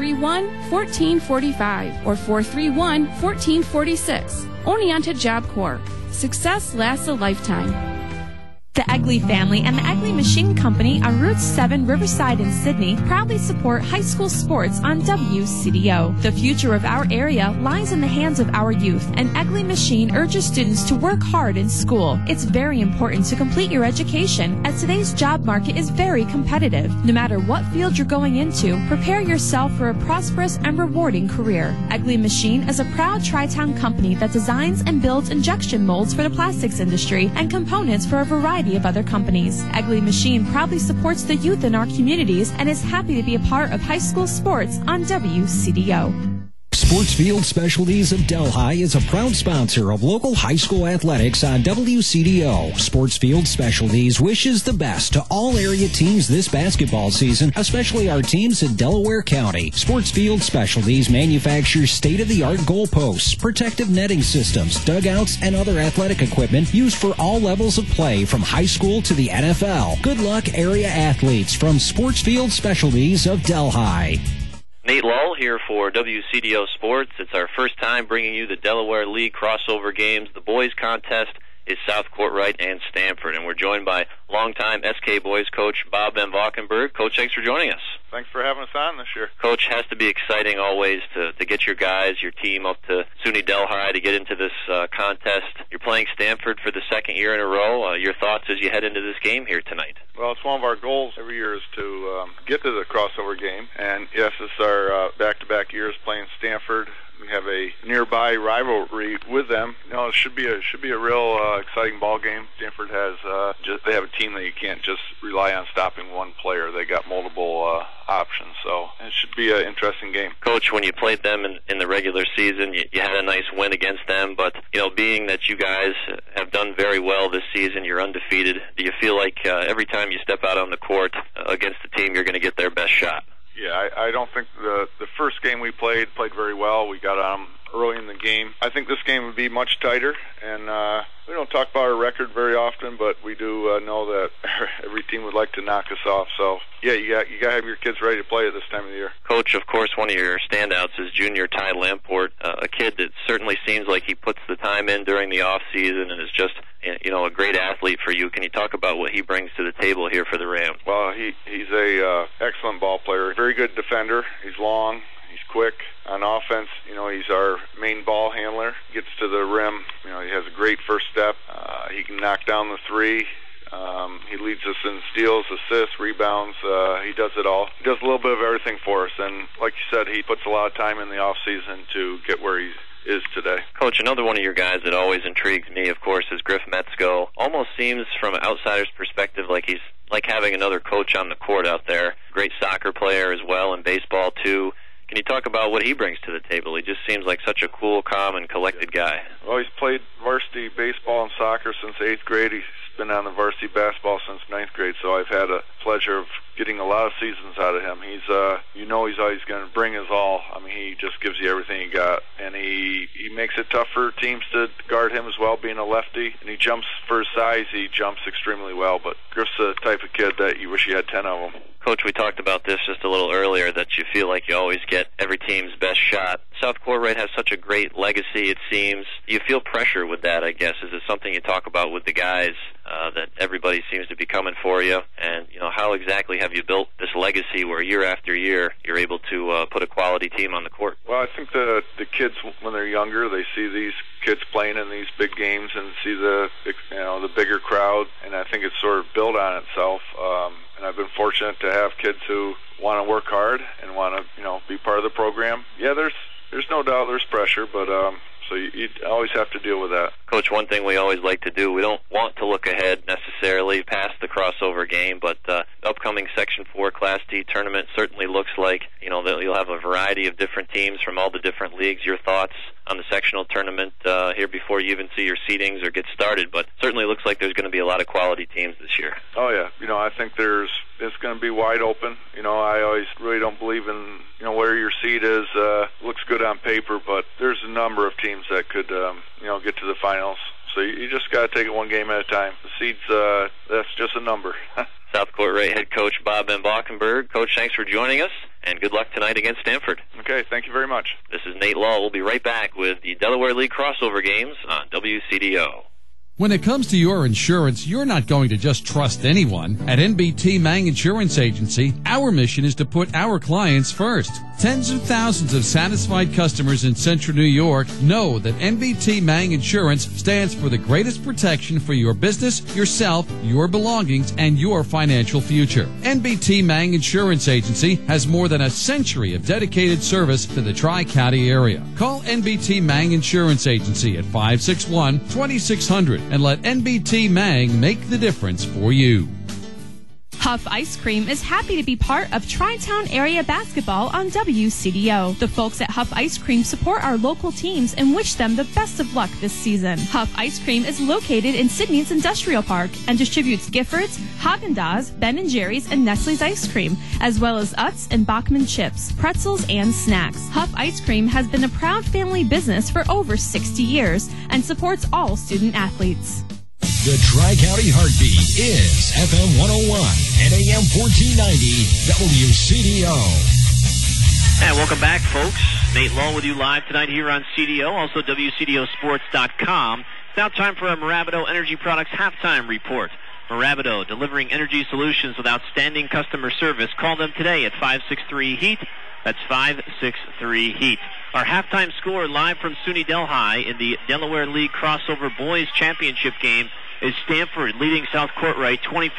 431-1445 or 431-1446. Oneonta Job Corps. Success lasts a lifetime. The Egley family and the Egley Machine Company on Route 7 Riverside in Sydney proudly support high school sports on WCDO. The future of our area lies in the hands of our youth, and Egley Machine urges students to work hard in school. It's very important to complete your education, as today's job market is very competitive. No matter what field you're going into, prepare yourself for a prosperous and rewarding career. Egley Machine is a proud Tri-Town company that designs and builds injection molds for the plastics industry and components for a variety variety of other companies. Egley Machine proudly supports the youth in our communities and is happy to be a part of high school sports on WCDO. Sportsfield Specialties of Delhi is a proud sponsor of local high school athletics on WCDO. Sportsfield Specialties wishes the best to all area teams this basketball season, especially our teams in Delaware County. Sportsfield Specialties manufactures state-of-the-art goalposts, protective netting systems, dugouts, and other athletic equipment used for all levels of play from high school to the NFL. Good luck, area athletes, from Sportsfield Specialties of Delhi. Nate Lull here for WCDO Sports. It's our first time bringing you the Delaware League crossover games. The boys contest is South Courtright and Stanford, and we're joined by longtime SK boys coach Bob Van Valkenburg. Coach, thanks for joining us. Thanks for having us on this year. Coach, has to be exciting always to get your guys, your team up to SUNY Delhi to get into this contest. You're playing Stanford for the second year in a row. Your thoughts as you head into this game here tonight? Well, it's one of our goals every year is to get to the crossover game, and yes, it's our back-to-back years playing Stanford. We have a nearby rivalry with them. You know, it should be a real exciting ball game. Stanford has they have a team that you can't just rely on stopping one player. They got multiple options, so it should be an interesting game. Coach, when you played them in the regular season, you had a nice win against them, but you know, being that you guys have done very well this season, you're undefeated. Do you feel like every time you step out on the court against the team, you're going to get their best shot? Yeah, I don't think the first game we played very well. We got on them early in the game. I think this game would be much tighter, and we don't talk about our record very often, but we do know that every team would like to knock us off. So, yeah, you got to have your kids ready to play at this time of the year. Coach, of course, one of your standouts is junior Ty Lamport, a kid that certainly seems like he puts the time in during the off season and is just a great athlete for you. Can you talk about what he brings to the table here for the Rams? Well, he's a excellent ball player, very good defender. He's long, he's quick. On offense, he's our main ball handler. Gets to the rim. He has a great first step. He can knock down the three. He leads us in steals, assists, rebounds. He does it all. He does a little bit of everything for us. And like you said, he puts a lot of time in the off season to get where he is today. Coach, another one of your guys that always intrigues me, of course, is Griff Metzko. Almost seems from an outsider's perspective like he's like having another coach on the court out there. Great soccer player as well, and baseball too. Can you talk about what he brings to the table? He just seems like such a cool, calm, and collected guy. Well, he's played varsity baseball and soccer since 8th grade. He's been on the varsity basketball since 9th grade, so I've had a pleasure of getting a lot of seasons out of him. He's he's always going to bring his all. I mean, he just gives you everything he got, and he makes it tough for teams to guard him as well, being a lefty, and he jumps for his size. He jumps extremely well, but Griff's the type of kid that you wish you had 10 of them. Coach, we talked about this just a little earlier, that you feel like you always get every team's best shot. South Courtright has such a great legacy, it seems. Do you feel pressure with that, I guess? Is it something you talk about with the guys, that everybody seems to be coming for you? And, how exactly have you built this legacy where year after year you're able to put a quality team on the court? Well, I think the kids, when they're younger, they see these kids playing in these big games and see the bigger crowd, and I think it's sort of built on itself. And I've been fortunate to have kids who want to work hard and want to, be part of the program. Yeah, there's no doubt there's pressure, but so you always have to deal with that. Coach, one thing we always like to do, we don't want to look ahead necessarily past the crossover game, but the upcoming Section 4 Class D tournament certainly looks like, that you'll have a variety of different teams from all the different leagues. Your thoughts on the sectional tournament here before you even see your seedings or get started, but certainly looks like there's going to be a lot of quality teams this year. Oh, yeah. I think it's going to be wide open. I always really don't believe in, where your seed is. Looks good on paper, but there's a number of teams that could, get to the finals. So you just got to take it one game at a time. The seeds, that's just a number. South Courtright head coach Bob Van Valkenburg. Coach, thanks for joining us, and good luck tonight against Stanford. Okay, thank you very much. This is Nate Lull. We'll be right back with the Delaware League crossover games on WCDO. When it comes to your insurance, you're not going to just trust anyone. At NBT Mang Insurance Agency, our mission is to put our clients first. Tens of thousands of satisfied customers in Central New York know that NBT Mang Insurance stands for the greatest protection for your business, yourself, your belongings, and your financial future. NBT Mang Insurance Agency has more than a century of dedicated service to the Tri-County area. Call NBT Mang Insurance Agency at 561-2600. and let NBT Mang make the difference for you. Huff Ice Cream is happy to be part of Tri-Town Area Basketball on WCDO. The folks at Huff Ice Cream support our local teams and wish them the best of luck this season. Huff Ice Cream is located in Sydney's Industrial Park and distributes Giffords, Haagen-Dazs, Ben & Jerry's, and Nestle's ice cream, as well as Utz and Bachman chips, pretzels, and snacks. Huff Ice Cream has been a proud family business for over 60 years and supports all student athletes. The Tri-County Heartbeat is FM 101 and AM 1490 WCDO. And welcome back, folks. Nate Lull with you live tonight here on CDO, also WCDOsports.com. It's now time for our Maravido Energy Products Halftime Report. Maravido, delivering energy solutions with outstanding customer service. Call them today at 563-HEAT. That's 563-HEAT. Our halftime score live from SUNY Delhi in the Delaware League Crossover Boys Championship game is Stanford leading South Courtright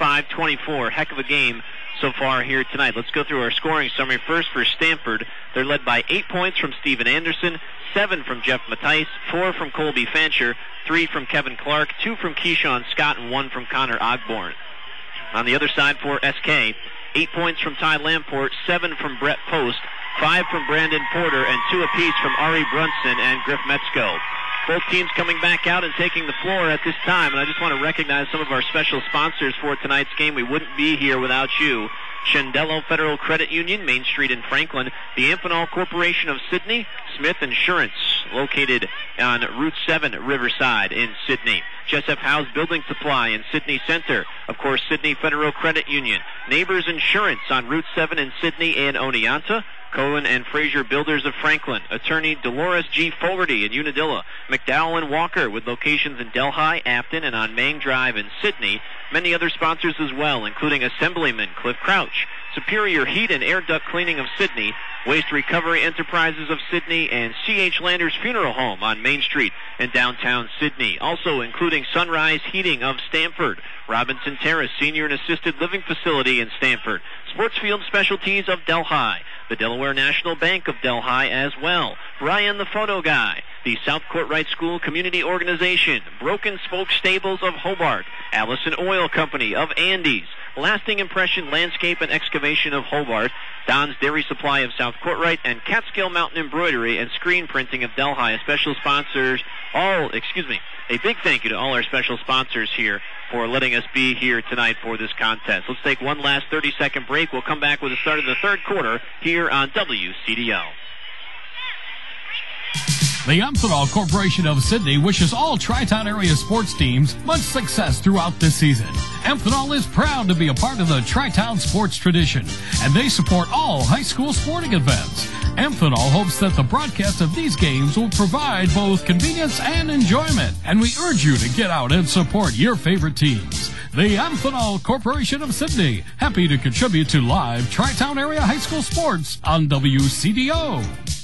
25-24. Heck of a game so far here tonight. Let's go through our scoring summary first for Stanford. They're led by 8 points from Steven Anderson, 7 from Jeff Mattice, 4 from Colby Fancher, 3 from Kevin Clark, 2 from Keyshawn Scott, and 1 from Connor Ogborn. On the other side for SK, 8 points from Ty Lamport, 7 from Brett Post, 5 from Brandon Porter, and 2 apiece from Ari Brunson and Griff Metzko. Both teams coming back out and taking the floor at this time, and I just want to recognize some of our special sponsors for tonight's game. We wouldn't be here without you. Shendello Federal Credit Union, Main Street in Franklin, the Amphenol Corporation of Sydney, Smith Insurance, located on Route 7, Riverside in Sydney. Jessup House Building Supply in Sydney Center. Of course, Sydney Federal Credit Union. Neighbors Insurance on Route 7 in Sydney and Oneonta. Cohen and Frazier Builders of Franklin. Attorney Dolores G. Fogarty in Unadilla. McDowell and Walker with locations in Delhi, Afton, and on Mang Drive in Sydney. Many other sponsors as well, including Assemblyman Cliff Crouch, Superior Heat and Air Duct Cleaning of Sydney, Waste Recovery Enterprises of Sydney, and C.H. Landers Funeral Home on Main Street in downtown Sydney. Also including Sunrise Heating of Stamford, Robinson Terrace Senior and Assisted Living Facility in Stamford, Sportsfield Specialties of Delhi, the Delaware National Bank of Delhi as well, Brian the Photo Guy, the South Courtright School Community Organization, Broken Spoke Stables of Hobart, Allison Oil Company of Andes, Lasting Impression Landscape and Excavation of Hobart, Don's Dairy Supply of South Courtright, and Catskill Mountain Embroidery and Screen Printing of Delhi. Special sponsors, a big thank you to all our special sponsors here for letting us be here tonight for this contest. Let's take one last 30-second break. We'll come back with the start of the third quarter here on WCDO. The Amphenol Corporation of Sydney wishes all Tri-Town area sports teams much success throughout this season. Amphenol is proud to be a part of the Tri-Town sports tradition, and they support all high school sporting events. Amphenol hopes that the broadcast of these games will provide both convenience and enjoyment, and we urge you to get out and support your favorite teams. The Amphenol Corporation of Sydney, happy to contribute to live Tri-Town area high school sports on WCDO.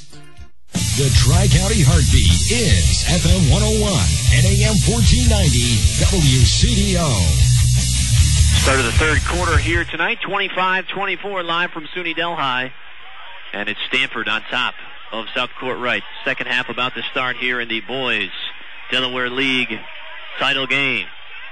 The Tri-County Heartbeat is FM 101 and AM 1490 WCDO. Start of the third quarter here tonight, 25-24 live from SUNY Delhi. And it's Stanford on top of South Courtright. Second half about to start here in the boys Delaware League title game.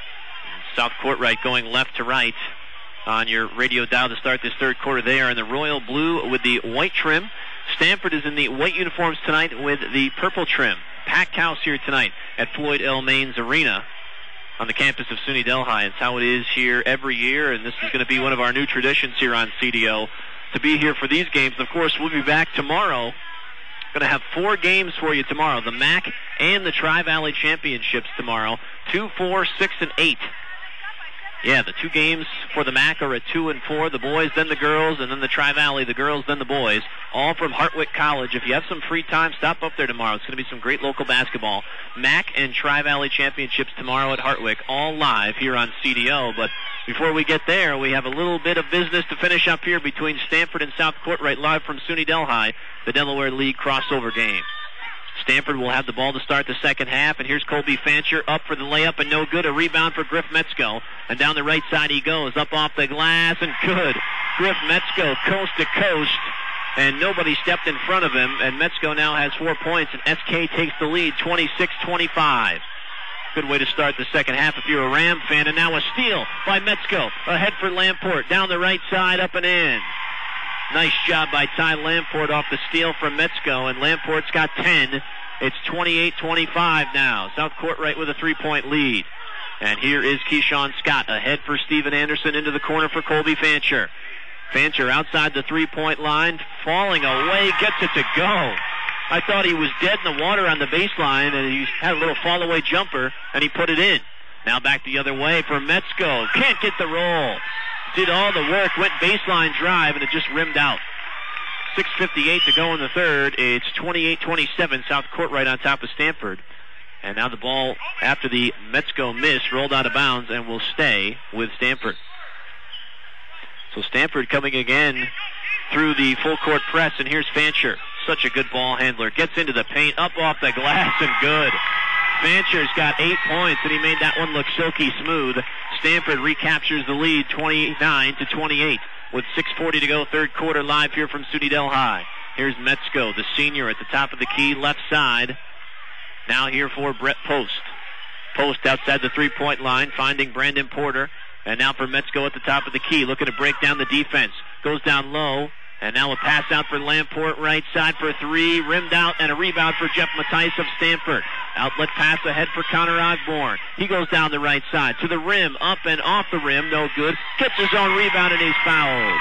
South Courtright going left to right on your radio dial to start this third quarter. They are in the royal blue with the white trim. Stanford is in the white uniforms tonight with the purple trim. Packed house here tonight at Floyd L. Maines Arena on the campus of SUNY Delhi. It's how it is here every year, and this is going to be one of our new traditions here on CDO to be here for these games. And of course, we'll be back tomorrow. Going to have 4 games for you tomorrow. The MAC and the Tri-Valley Championships tomorrow. 2, 4, 6, and 8. Yeah, the 2 games for the MAC are at 2 and 4. The boys, then the girls, and then the Tri-Valley, the girls, then the boys. All from Hartwick College. If you have some free time, stop up there tomorrow. It's going to be some great local basketball. MAC and Tri-Valley Championships tomorrow at Hartwick, all live here on CDO. But before we get there, we have a little bit of business to finish up here between Stanford and South Courtright live from SUNY Delhi, the Delaware League crossover game. Stanford will have the ball to start the second half, and here's Colby Fancher up for the layup, and no good. A rebound for Griff Metzko, and down the right side he goes, up off the glass, and good. Griff Metzko coast to coast, and nobody stepped in front of him, and Metzko now has 4 points, and SK takes the lead 26-25. Good way to start the second half if you're a Ram fan. And now a steal by Metzko. Ahead for Lamport. Down the right side, up and in. Nice job by Ty Lamport off the steal from Metzko. And Lamport's got 10. It's 28-25 now. South Courtright with a 3-point lead. And here is Keyshawn Scott ahead for Steven Anderson into the corner for Colby Fancher. Fancher outside the 3-point line, falling away, gets it to go. I thought he was dead in the water on the baseline, and he had a little fall-away jumper, and he put it in. Now back the other way for Metzko. Can't get the roll. Did all the work, went baseline drive, and it just rimmed out. 6:58 to go in the third. It's 28-27, South Courtright on top of Stanford. And now the ball, after the Metzko miss, rolled out of bounds and will stay with Stanford. So Stanford coming again through the full court press, and here's Fancher. Such a good ball handler. Gets into the paint, up off the glass, and good. Fancher's got 8 points, and he made that one look silky smooth. Stanford recaptures the lead 29-28 with 6:40 to go, third quarter, live here from SUNY Delhi. Here's Metzko, the senior, at the top of the key, left side. Now here for Brett Post. Post outside the 3-point line, finding Brandon Porter. And now for Metzko at the top of the key, looking to break down the defense. Goes down low, and now a pass out for Lamport, right side for 3, rimmed out, and a rebound for Jeff Matthijs of Stanford. Outlet pass ahead for Connor Ogborn. He goes down the right side to the rim, up and off the rim, no good. Gets his own rebound, and he's fouled.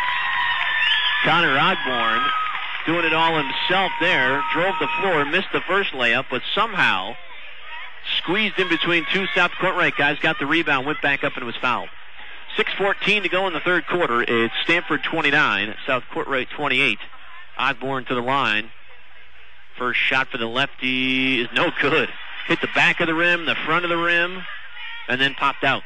Connor Ogborn doing it all himself there, drove the floor, missed the first layup, but somehow squeezed in between two South Courtright guys, got the rebound, went back up, and was fouled. 6:14 to go in the third quarter. It's Stanford 29, South Courtright 28. Ogborn to the line. First shot for the lefty is no good. Hit the back of the rim, the front of the rim, and then popped out.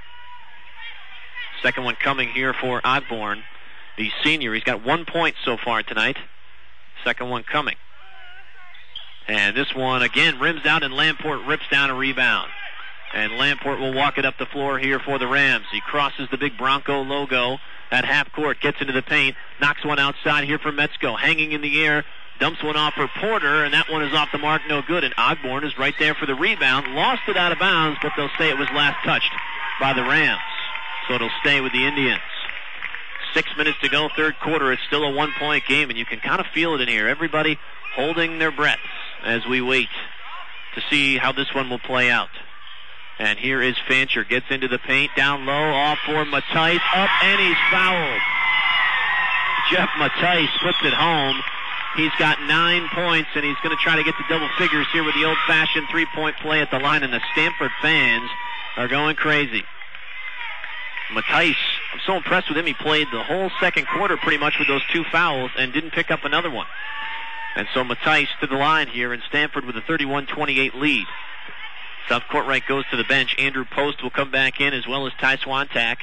Second one coming here for Ogborn, the senior. He's got 1 point so far tonight. Second one coming. And this one, again, rims out, and Lamport rips down a rebound. And Lamport will walk it up the floor here for the Rams. He crosses the big Bronco logo at half court, gets into the paint, knocks one outside here for Metzko, hanging in the air, dumps one off for Porter, and that one is off the mark, no good. And Ogborn is right there for the rebound. Lost it out of bounds, but they'll say it was last touched by the Rams. So it'll stay with the Indians. 6 minutes to go, third quarter. It's still a 1-point game, and you can kind of feel it in here. Everybody holding their breaths as we wait to see how this one will play out. And here is Fancher. Gets into the paint, down low, off for Matthijs, up, and he's fouled. Jeff Matthijs puts it home. He's got 9 points, and he's going to try to get to double figures here with the old-fashioned 3-point play at the line, and the Stanford fans are going crazy. Matthijs, I'm so impressed with him. He played the whole second quarter pretty much with those 2 fouls and didn't pick up another one. And so Matthijs to the line here, and Stanford with a 31-28 lead. South Courtright goes to the bench. Andrew Post will come back in, as well as Ty Swantak.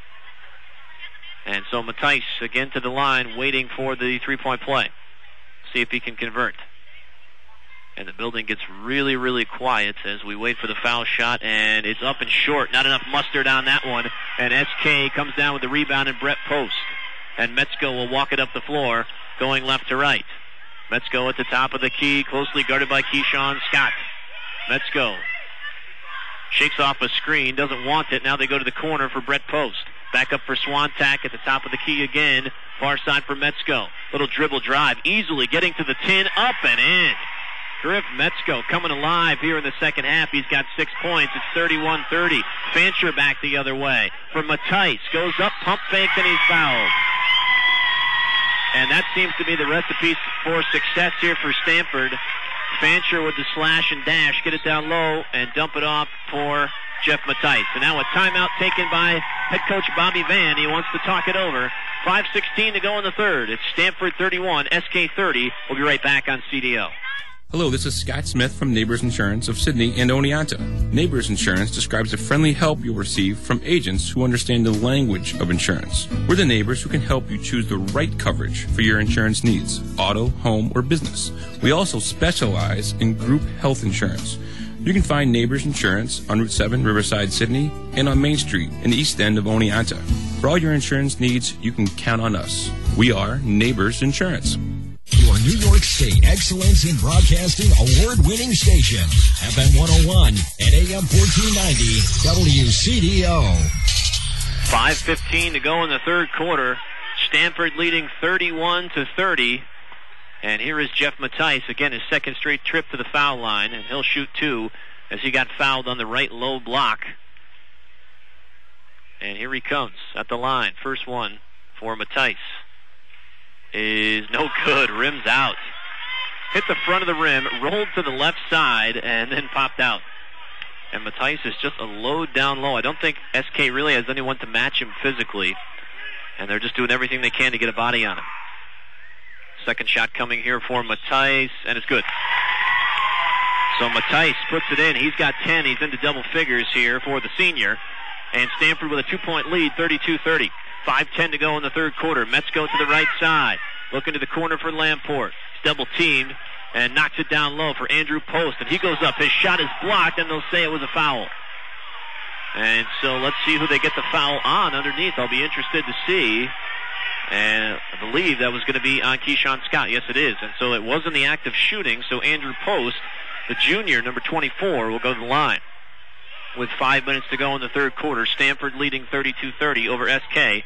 And so Matthijs again to the line, waiting for the 3-point play. See if he can convert. And the building gets really, really quiet as we wait for the foul shot, and it's up and short. Not enough mustard on that one. And SK comes down with the rebound, and Brett Post. And Metzko will walk it up the floor, going left to right. Metzko at the top of the key, closely guarded by Keyshawn Scott. Metzko shakes off a screen, doesn't want it. Now they go to the corner for Brett Post. Back up for Swantak at the top of the key again. Far side for Metzko. Little dribble drive, easily getting to the 10, up and in. Griff Metzko coming alive here in the second half. He's got 6 points. It's 31-30. Fancher back the other way for Matthijs. Goes up, pump fakes, and he's fouled. And that seems to be the recipe for success here for Stanford. Fancher with the slash and dash, get it down low and dump it off for Jeff Matthijs. And now a timeout taken by head coach Bobby Van. He wants to talk it over. 5:16 to go in the third. It's Stanford 31, SK 30. We'll be right back on CDO. Hello, this is Scott Smith from Neighbors Insurance of Sydney and Oneonta. Neighbors Insurance describes the friendly help you'll receive from agents who understand the language of insurance. We're the neighbors who can help you choose the right coverage for your insurance needs, auto, home, or business. We also specialize in group health insurance. You can find Neighbors Insurance on Route 7, Riverside, Sydney, and on Main Street in the east end of Oneonta. For all your insurance needs, you can count on us. We are Neighbors Insurance. Your New York State Excellence in Broadcasting award-winning station, FM 101 and AM 1490 WCDO. 5:15 to go in the third quarter. Stanford leading 31-30. And here is Jeff Mattice, again, his second straight trip to the foul line, and he'll shoot two as he got fouled on the right low block. And here he comes at the line. First one for Mattice is no good. Rims out. Hit the front of the rim, rolled to the left side, and then popped out. And Mattice is just a load down low. I don't think SK really has anyone to match him physically. And they're just doing everything they can to get a body on him. Second shot coming here for Mattice, and it's good. So Mattice puts it in. He's got 10. He's into double figures here for the senior. And Stanford with a 2-point lead, 32-30. 5:10 to go in the third quarter. Metzko to the right side. Looking to the corner for Lamport. He's double teamed and knocks it down low for Andrew Post. And he goes up. His shot is blocked, and they'll say it was a foul. And so let's see who they get the foul on underneath. I'll be interested to see. And I believe that was going to be on Keyshawn Scott. Yes, it is. And so it was in the act of shooting. So Andrew Post, the junior, number 24, will go to the line. With 5 minutes to go in the third quarter, Stanford leading 32-30 over SK.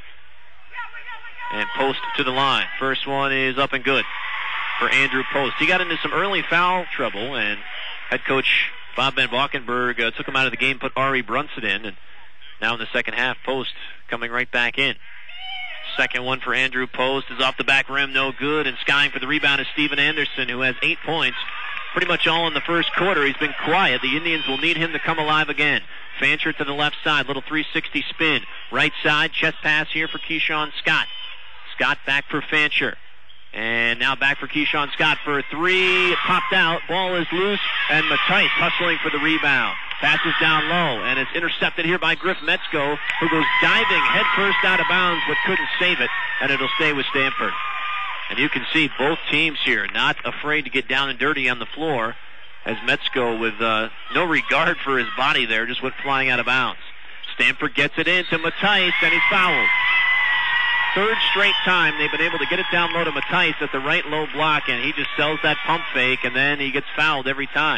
And Post to the line. First one is up and good for Andrew Post. He got into some early foul trouble, and head coach Bob Van Valkenburg took him out of the game, put Ari Brunson in, and now in the second half, Post coming right back in. Second one for Andrew Post is off the back rim, no good, and skying for the rebound is Steven Anderson, who has 8 points, pretty much all in the first quarter. He's been quiet. The Indians will need him to come alive again. Fancher to the left side, little 360 spin. Right side, chest pass here for Keyshawn Scott. Scott back for Fancher. And now back for Keyshawn Scott for a three. It popped out. Ball is loose. And Mattice hustling for the rebound. Passes down low. And it's intercepted here by Griff Metzko, who goes diving headfirst out of bounds but couldn't save it. And it'll stay with Stanford. And you can see both teams here not afraid to get down and dirty on the floor, as Metzko, with no regard for his body there, just went flying out of bounds. Stanford gets it in to Mattice, and he's fouled. Third straight time they've been able to get it down low to Mattice at the right low block, and he just sells that pump fake, and then he gets fouled every time.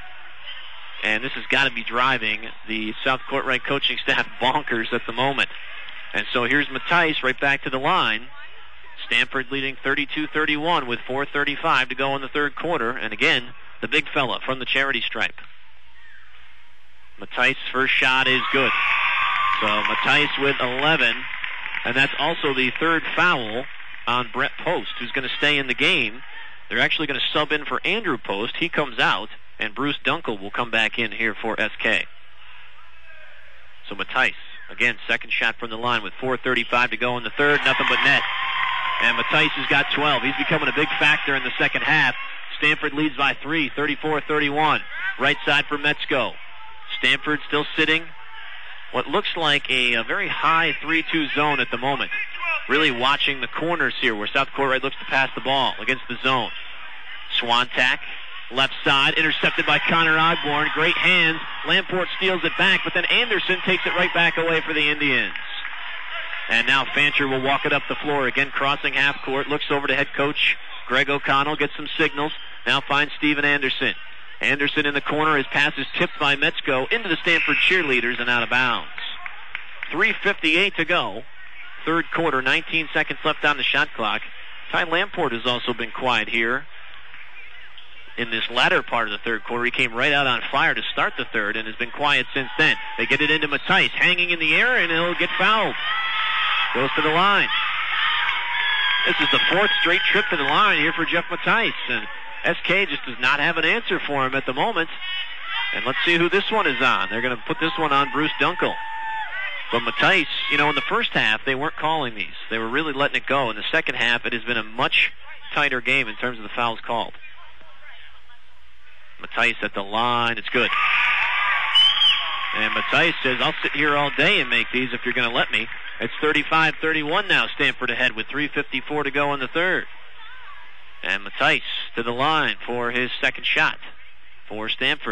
And this has got to be driving the South Courtright coaching staff bonkers at the moment. And so here's Mattice right back to the line. Stanford leading 32-31 with 4:35 to go in the third quarter. And again, the big fella from the charity stripe. Mattice's first shot is good. So Mattice with 11. And that's also the third foul on Brett Post, who's going to stay in the game. They're actually going to sub in for Andrew Post. He comes out, and Bruce Dunkel will come back in here for SK. So Mattice, again, second shot from the line with 4:35 to go in the third. Nothing but net. And Mattice has got 12. He's becoming a big factor in the second half. Stanford leads by 3, 34-31. Right side for Metzko. Stanford still sitting what looks like a very high 3-2 zone at the moment. Really watching the corners here where South Courtright looks to pass the ball against the zone. Swantack, left side, intercepted by Connor Ogborn. Great hands. Lamport steals it back, but then Anderson takes it right back away for the Indians. And now Fancher will walk it up the floor, again crossing half court, looks over to head coach Greg O'Connell, gets some signals, now finds Steven Anderson. Anderson in the corner, his pass is tipped by Metzko into the Stanford cheerleaders and out of bounds. 3:58 to go. Third quarter, 19 seconds left on the shot clock. Ty Lamport has also been quiet here in this latter part of the third quarter. He came right out on fire to start the third and has been quiet since then. They get it into Mattice, hanging in the air, and he'll get fouled. Goes to the line. This is the fourth straight trip to the line here for Jeff Mattice, and SK just does not have an answer for him at the moment. And let's see who this one is on. They're going to put this one on Bruce Dunkel. But Mattice, in the first half, they weren't calling these. They were really letting it go. In the second half, it has been a much tighter game in terms of the fouls called. Mattice at the line. It's good. And Mattice says, I'll sit here all day and make these if you're going to let me. It's 35-31 now, Stanford ahead with 3:54 to go in the third. And Mattice to the line for his second shot for Stanford.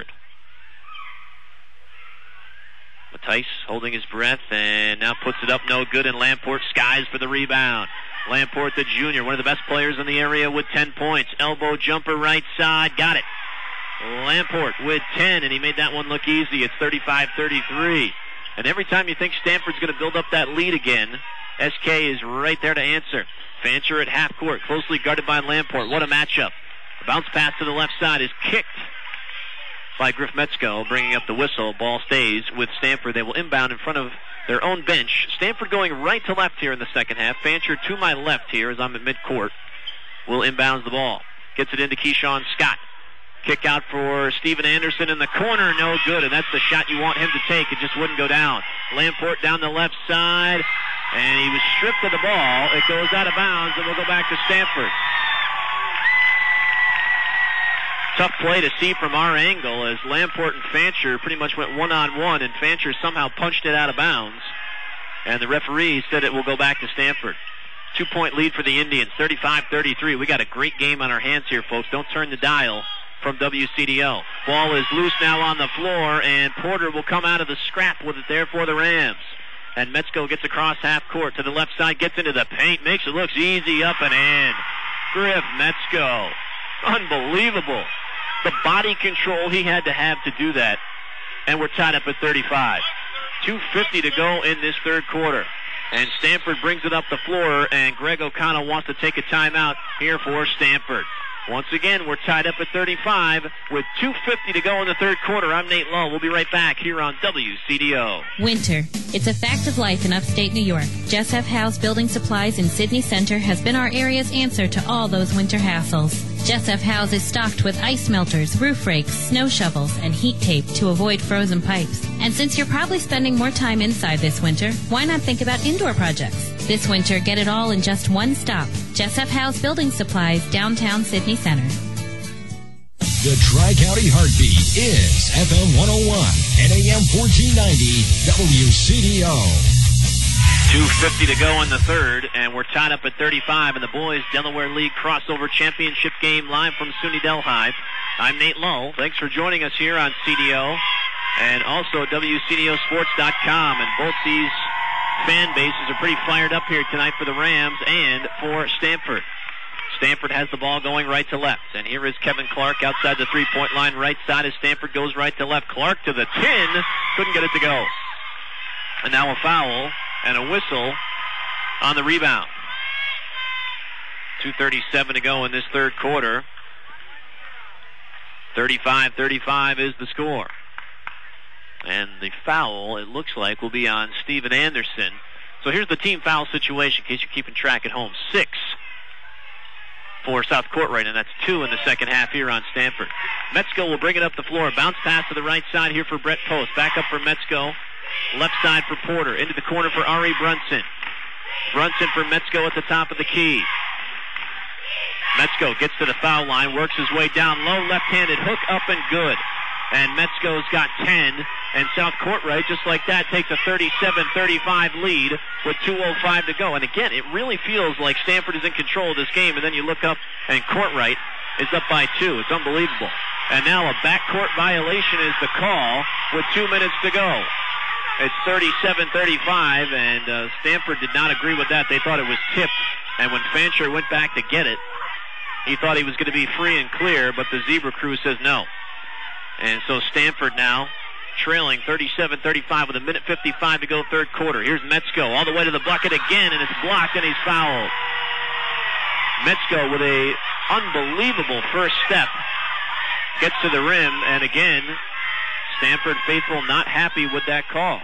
Mattice holding his breath and now puts it up no good, and Lamport skies for the rebound. Lamport, the junior, one of the best players in the area with 10 points. Elbow jumper right side. Got it. Lamport with 10, and he made that one look easy. It's 35-33. And every time you think Stanford's going to build up that lead again, SK is right there to answer. Fancher at half court, closely guarded by Lamport. What a matchup. The bounce pass to the left side is kicked by Griff Metzko, bringing up the whistle. Ball stays with Stanford. They will inbound in front of their own bench. Stanford going right to left here in the second half. Fancher to my left here as I'm at midcourt. Will inbounds the ball. Gets it into Keyshawn Scott. Kick out for Steven Anderson in the corner. No good, and that's the shot you want him to take. It just wouldn't go down. Lamport down the left side, and he was stripped of the ball. It goes out of bounds, and we'll go back to Stanford. Tough play to see from our angle as Lamport and Fancher pretty much went one-on-one, and Fancher somehow punched it out of bounds. And the referee said it will go back to Stanford. 2-point lead for the Indians, 35-33. We got a great game on our hands here, folks. Don't turn the dial from WCDO. Ball is loose now on the floor, and Porter will come out of the scrap with it there for the Rams. And Metzko gets across half court to the left side, gets into the paint, makes it look easy up and in. Griff Metzko. Unbelievable. The body control he had to have to do that. And we're tied up at 35. 2:50 to go in this third quarter. And Stanford brings it up the floor, and Greg O'Connell wants to take a timeout here for Stanford. Once again, we're tied up at 35 with 2:50 to go in the third quarter. I'm Nate Lowe. We'll be right back here on WCDO. Winter. It's a fact of life in upstate New York. Jess F. Howe's Building Supplies in Sydney Center has been our area's answer to all those winter hassles. Jess F. Howe's is stocked with ice melters, roof rakes, snow shovels, and heat tape to avoid frozen pipes. And since you're probably spending more time inside this winter, why not think about indoor projects? This winter, get it all in just one stop. Jess F. Howe's Building Supplies, downtown Sydney Center. The Tri-County Heartbeat is FM 101 and AM 1490 WCDO. 2:50 to go in the third, and we're tied up at 35 in the Boys Delaware League Crossover Championship game live from SUNY Delhi. I'm Nate Lowe. Thanks for joining us here on CDO and also WCDOsports.com. And both these fan bases are pretty fired up here tonight for the Rams and for Stanford. Stanford has the ball going right to left. And here is Kevin Clark outside the three-point line right side as Stanford goes right to left. Clark to the 10. Couldn't get it to go. And now a foul and a whistle on the rebound. 2:37 to go in this third quarter. 35-35 is the score. And the foul, it looks like, will be on Steven Anderson. So here's the team foul situation, in case you're keeping track at home. 6 for South Courtright, and that's 2 in the second half here on Stanford. Metzko will bring it up the floor. Bounce pass to the right side here for Brett Post. Back up for Metzko. Left side for Porter. Into the corner for Ari Brunson. Brunson for Metzko at the top of the key. Metzko gets to the foul line, works his way down low, left-handed hook up and good. And Metzko's got 10, and South Courtright, just like that, takes a 37-35 lead with 2:05 to go. And again, it really feels like Stanford is in control of this game, and then you look up, and Courtright is up by 2. It's unbelievable. And now a backcourt violation is the call with 2 minutes to go. It's 37-35, and Stanford did not agree with that. They thought it was tipped, and when Fancher went back to get it, he thought he was going to be free and clear, but the Zebra crew says no. And so Stanford now trailing 37-35 with 1:55 to go third quarter. Here's Metzko all the way to the bucket again, and it's blocked, and he's fouled. Metzko with a unbelievable first step gets to the rim, and again, Stanford faithful not happy with that call.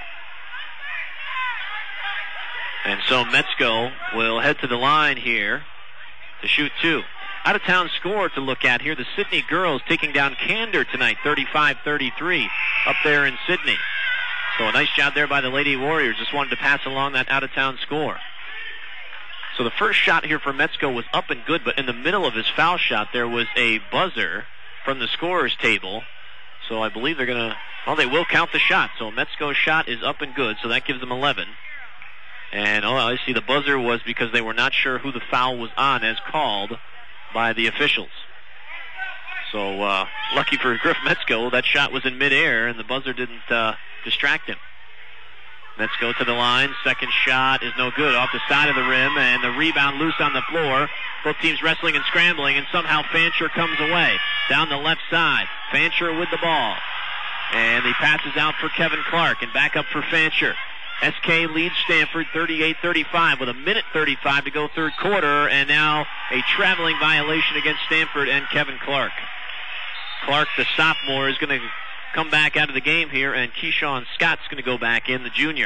And so Metzko will head to the line here to shoot 2. Out-of-town score to look at here. The Sydney girls taking down Candor tonight, 35-33, up there in Sydney. So a nice job there by the Lady Warriors. Just wanted to pass along that out-of-town score. So the first shot here for Metzko was up and good, but in the middle of his foul shot, there was a buzzer from the scorer's table. So I believe they're going to, well, they will count the shot. So Metzko's shot is up and good, so that gives them 11. And, I see the buzzer was because they were not sure who the foul was on as called by the officials. So, lucky for Griff Metzko, that shot was in midair and the buzzer didn't distract him. Let's go to the line. Second shot is no good, off the side of the rim, and the rebound loose on the floor. Both teams wrestling and scrambling, and somehow Fancher comes away. Down the left side, Fancher with the ball. And he passes out for Kevin Clark, and back up for Fancher. SK leads Stanford 38-35 with 1:35 to go third quarter, and now a traveling violation against Stanford and Kevin Clark. Clark, the sophomore, is going to come back out of the game here, and Keyshawn Scott's going to go back in, the junior.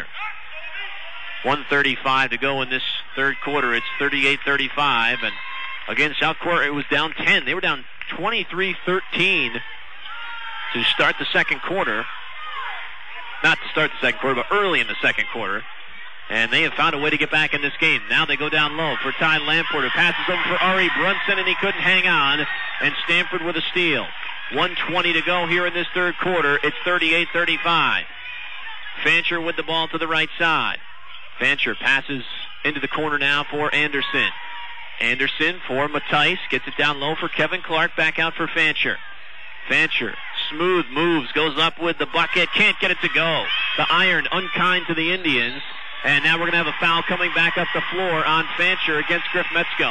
1:35 to go in this third quarter. It's 38-35, and again, South Korea was down 10. They were down 23-13 to start the second quarter. Not to start the second quarter, but early in the second quarter. And they have found a way to get back in this game. Now they go down low for Ty Lamport, who passes over for Ari Brunson, and he couldn't hang on. And Stanford with a steal. 1:20 to go here in this third quarter. It's 38-35. Fancher with the ball to the right side. Fancher passes into the corner now for Anderson. Anderson for Matthijs. Gets it down low for Kevin Clark. Back out for Fancher. Fancher, smooth moves, goes up with the bucket. Can't get it to go. The iron unkind to the Indians. And now we're going to have a foul coming back up the floor on Fancher against Griff Metzko.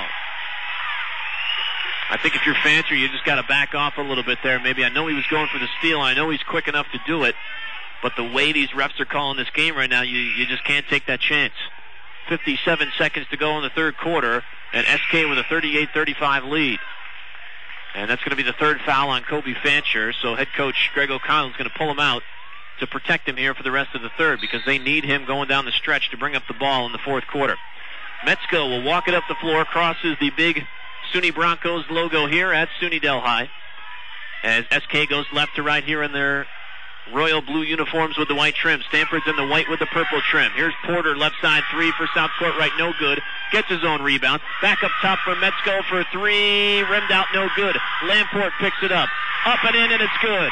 I think if you're Fancher, you just got to back off a little bit there. Maybe I know he was going for the steal. I know he's quick enough to do it. But the way these refs are calling this game right now, you just can't take that chance. 57 seconds to go in the third quarter, and SK with a 38-35 lead. And that's going to be the third foul on Kobe Fancher, so head coach Greg O'Connell is going to pull him out to protect him here for the rest of the third because they need him going down the stretch to bring up the ball in the fourth quarter. Metzko will walk it up the floor, crosses the big SUNY Broncos logo here at SUNY Delhi, as SK goes left to right here in their royal blue uniforms with the white trim. Stanford's in the white with the purple trim. Here's Porter, left side three for South Court right, no good. Gets his own rebound. Back up top for Metzko for three. Rimmed out, no good. Lamport picks it up. Up and in, and it's good.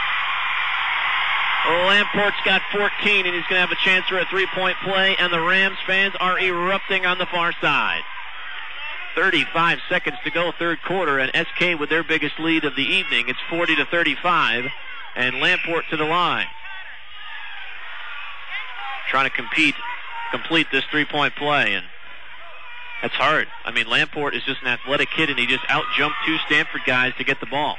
Lamport's got 14, and he's going to have a chance for a three-point play, and the Rams fans are erupting on the far side. 35 seconds to go, third quarter, and SK with their biggest lead of the evening. It's 40-35, and Lamport to the line. Trying to complete this three-point play, and that's hard. I mean, Lamport is just an athletic kid, and he just out-jumped two Stanford guys to get the ball.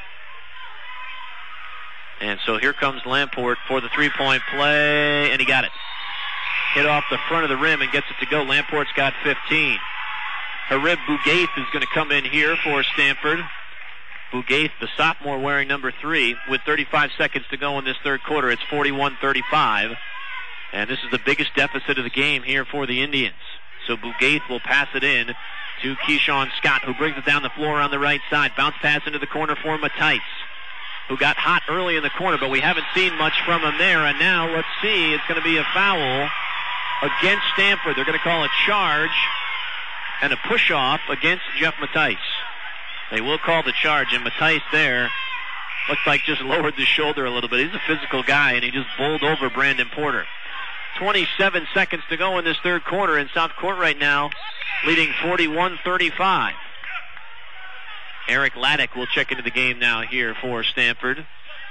And so here comes Lamport for the three-point play, and he got it. Hit off the front of the rim and gets it to go. Lamport's got 15. Harib Bougaith is going to come in here for Stanford. Bougaith, the sophomore, wearing number 3, with 35 seconds to go in this third quarter. It's 41-35, and this is the biggest deficit of the game here for the Indians. So Bougaith will pass it in to Keyshawn Scott, who brings it down the floor on the right side. Bounce pass into the corner for Matthijs, who got hot early in the corner, but we haven't seen much from him there. And now, let's see, it's going to be a foul against Stanford. They're going to call a charge and a push-off against Jeff Matthijs. They will call the charge, and Matthijs there looks like just lowered the shoulder a little bit. He's a physical guy, and he just bowled over Brandon Porter. 27 seconds to go in this third quarter, in South Court right now, leading 41-35. Eric Laddick will check into the game now here for Stanford.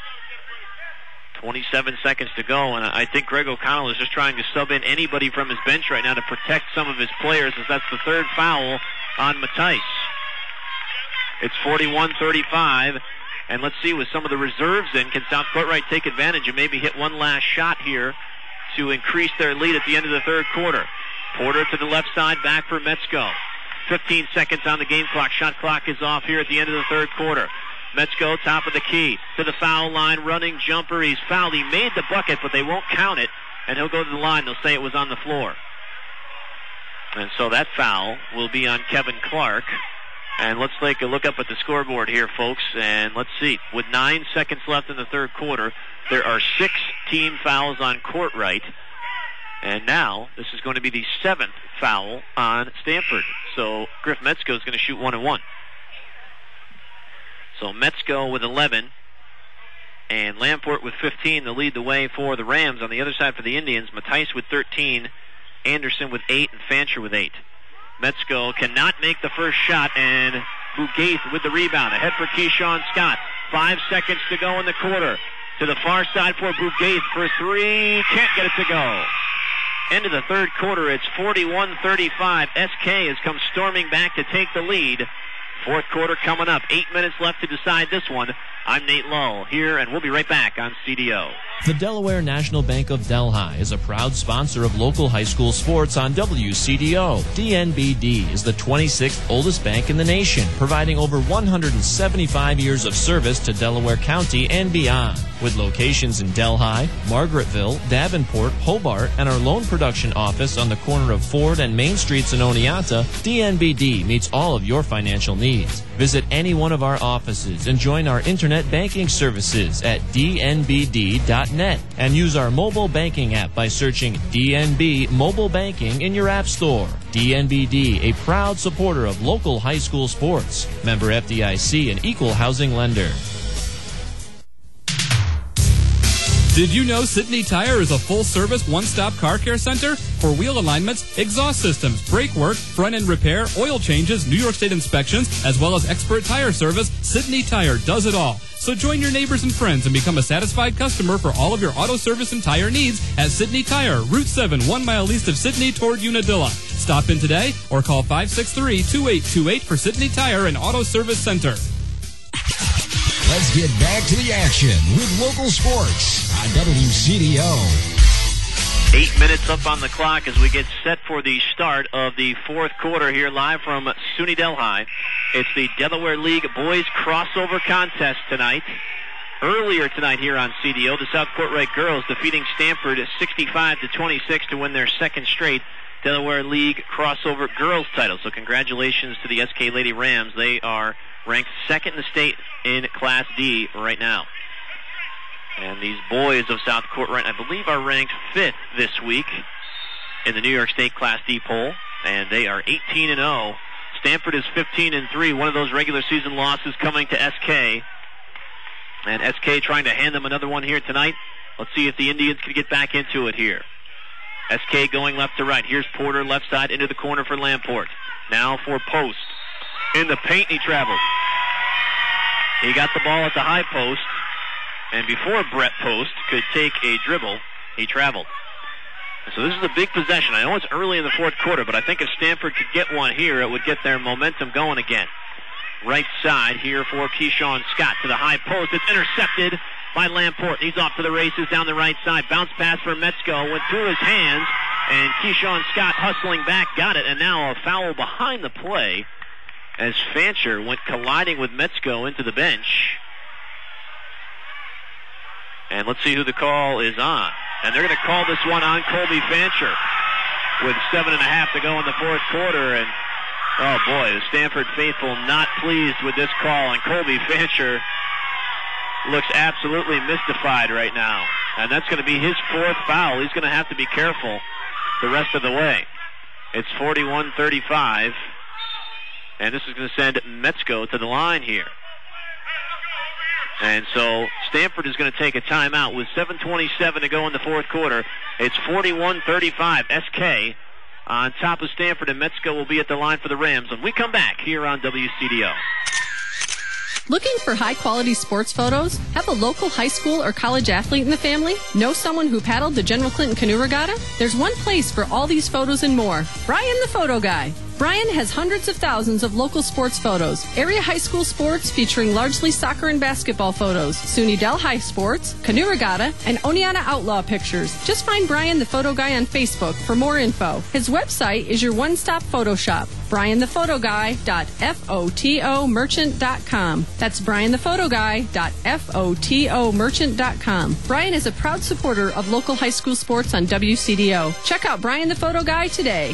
27 seconds to go, and I think Greg O'Connell is just trying to sub in anybody from his bench right now to protect some of his players, as that's the third foul on Matthijs. It's 41-35, and let's see, with some of the reserves in, can South Courtright take advantage and maybe hit one last shot here to increase their lead at the end of the third quarter. Porter to the left side, back for Metzko. 15 seconds on the game clock. Shot clock is off here at the end of the third quarter. Metzko, top of the key, to the foul line, running jumper. He's fouled. He made the bucket, but they won't count it, and he'll go to the line. They'll say it was on the floor. And so that foul will be on Kevin Clark. And let's take a look up at the scoreboard here, folks, and let's see. With 9 seconds left in the third quarter, there are 6 team fouls on Courtright. And now, this is going to be the 7th foul on Stanford. So Griff Metzko is going to shoot 1-1. So Metzko with 11 and Lamport with 15 to lead the way for the Rams. On the other side for the Indians, Matthijs with 13, Anderson with 8, and Fancher with 8. Metzko cannot make the first shot, and Bougaith with the rebound. Ahead for Keyshawn Scott. 5 seconds to go in the quarter. To the far side for Bougaith for 3. Can't get it to go. End of the third quarter, it's 41-35. SK has come storming back to take the lead. Fourth quarter coming up. 8 minutes left to decide this one. I'm Nate Lull here, and we'll be right back on CDO. The Delaware National Bank of Delhi is a proud sponsor of local high school sports on WCDO. DNBD is the 26th oldest bank in the nation, providing over 175 years of service to Delaware County and beyond. With locations in Delhi, Margaretville, Davenport, Hobart, and our loan production office on the corner of Ford and Main Streets in Oneonta, DNBD meets all of your financial needs. Visit any one of our offices and join our internet banking services at dnbd.net and use our mobile banking app by searching DNB Mobile Banking in your app store. DNBD, a proud supporter of local high school sports. Member FDIC, an equal housing lender. Did you know Sidney Tire is a full-service, one-stop car care center? For wheel alignments, exhaust systems, brake work, front-end repair, oil changes, New York State inspections, as well as expert tire service, Sidney Tire does it all. So join your neighbors and friends and become a satisfied customer for all of your auto service and tire needs at Sidney Tire, Route 7, 1 mile east of Sidney toward Unadilla. Stop in today or call 563-2828 for Sidney Tire and Auto Service Center. Let's get back to the action with local sports on WCDO. 8 minutes up on the clock as we get set for the start of the fourth quarter here live from SUNY Delhi. It's the Delaware League Boys Crossover Contest tonight. Earlier tonight here on CDO, the South Courtright girls defeating Stanford 65-26 to win their second straight Delaware League Crossover girls title. So congratulations to the SK Lady Rams. They are ranked second in the state in Class D right now. And these boys of South Courtright, I believe, are ranked fifth this week in the New York State Class D poll, and they are 18-0. Stanford is 15-3. One of those regular season losses coming to SK, and SK trying to hand them another one here tonight. Let's see if the Indians can get back into it here. SK going left to right. Here's Porter left side into the corner for Lamport. Now for Post. In the paint, he traveled. He got the ball at the high post, and before Brett Post could take a dribble, he traveled. So this is a big possession. I know it's early in the fourth quarter, but I think if Stanford could get one here, it would get their momentum going again. Right side here for Keyshawn Scott to the high post. It's intercepted by Lamport. He's off to the races down the right side. Bounce pass for Metzko. Went through his hands, and Keyshawn Scott hustling back, got it, and now a foul behind the play as Fancher went colliding with Metzko into the bench. And let's see who the call is on. And they're going to call this one on Colby Fancher with 7.5 to go in the fourth quarter. And, oh boy, the Stanford faithful not pleased with this call. And Colby Fancher looks absolutely mystified right now. And that's going to be his fourth foul. He's going to have to be careful the rest of the way. It's 41-35. And this is going to send Metzko to the line here. And so Stanford is going to take a timeout with 7:27 to go in the fourth quarter. It's 41-35. SK on top of Stanford, and Metzko will be at the line for the Rams when we come back here on WCDO. Looking for high-quality sports photos? Have a local high school or college athlete in the family? Know someone who paddled the General Clinton Canoe Regatta? There's one place for all these photos and more. Brian the Photo Guy. Brian has hundreds of thousands of local sports photos, area high school sports featuring largely soccer and basketball photos, SUNY Delhi sports, Canoe Regatta, and Oneonta Outlaw pictures. Just find Brian the Photo Guy on Facebook for more info. His website is your one-stop photo shop, brianthephotoguy.fotomerchant.com. That's brianthephotoguy.fotomerchant.com. Brian is a proud supporter of local high school sports on WCDO. Check out Brian the Photo Guy today.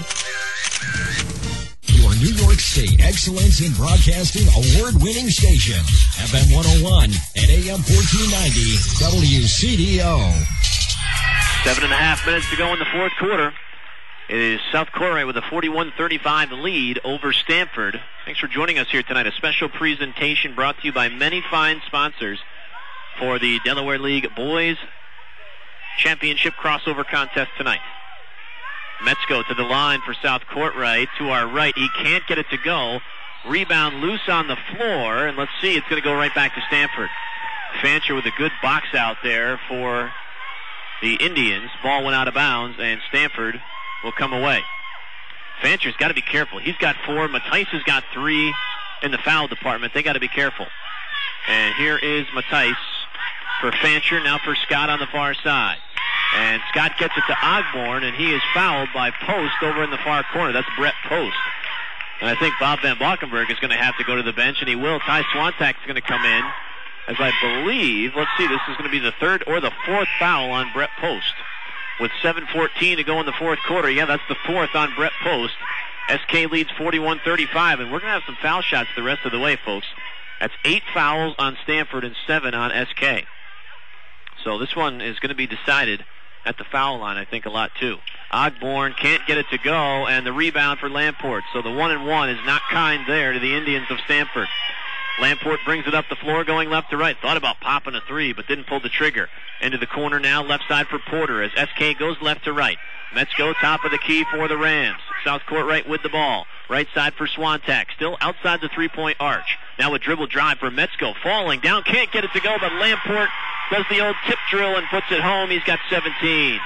Your New York State Excellence in Broadcasting award-winning station, FM 101 and AM 1490, WCDO. 7.5 minutes to go in the fourth quarter. It is South Courtright with a 41-35 lead over Stanford. Thanks for joining us here tonight. A special presentation brought to you by many fine sponsors for the Delaware League Boys Championship Crossover Contest tonight. Metzko to the line for South Courtright. To our right, he can't get it to go. Rebound loose on the floor, and let's see, it's going to go right back to Stanford. Fancher with a good box out there for the Indians. Ball went out of bounds, and Stanford will come away. Fancher's got to be careful. He's got 4. Matthijs has got 3 in the foul department. They got to be careful. And here is Matthijs for Fancher, now for Scott on the far side. And Scott gets it to Ogborn, and he is fouled by Post over in the far corner. That's Brett Post. And I think Bob Van Valkenburg is going to have to go to the bench, and he will. Ty Swantak is going to come in, as I believe, let's see, this is going to be the 3rd or the 4th foul on Brett Post. With 7:14 to go in the 4th quarter. Yeah, that's the 4th on Brett Post. SK leads 41-35, and we're going to have some foul shots the rest of the way, folks. That's 8 fouls on Stanford and 7 on SK. So this one is going to be decided at the foul line, I think, a lot, too. Ogborn can't get it to go, and the rebound for Lamport. So the 1-and-1 is not kind there to the Indians of Stanford. Lamport brings it up the floor, going left to right. Thought about popping a 3, but didn't pull the trigger. Into the corner now, left side for Porter as SK goes left to right. Metzko, top of the key for the Rams. South court right with the ball. Right side for Swantak, still outside the three-point arch. Now a dribble drive for Metzko, falling down, can't get it to go, but Lamport does the old tip drill and puts it home. He's got 17.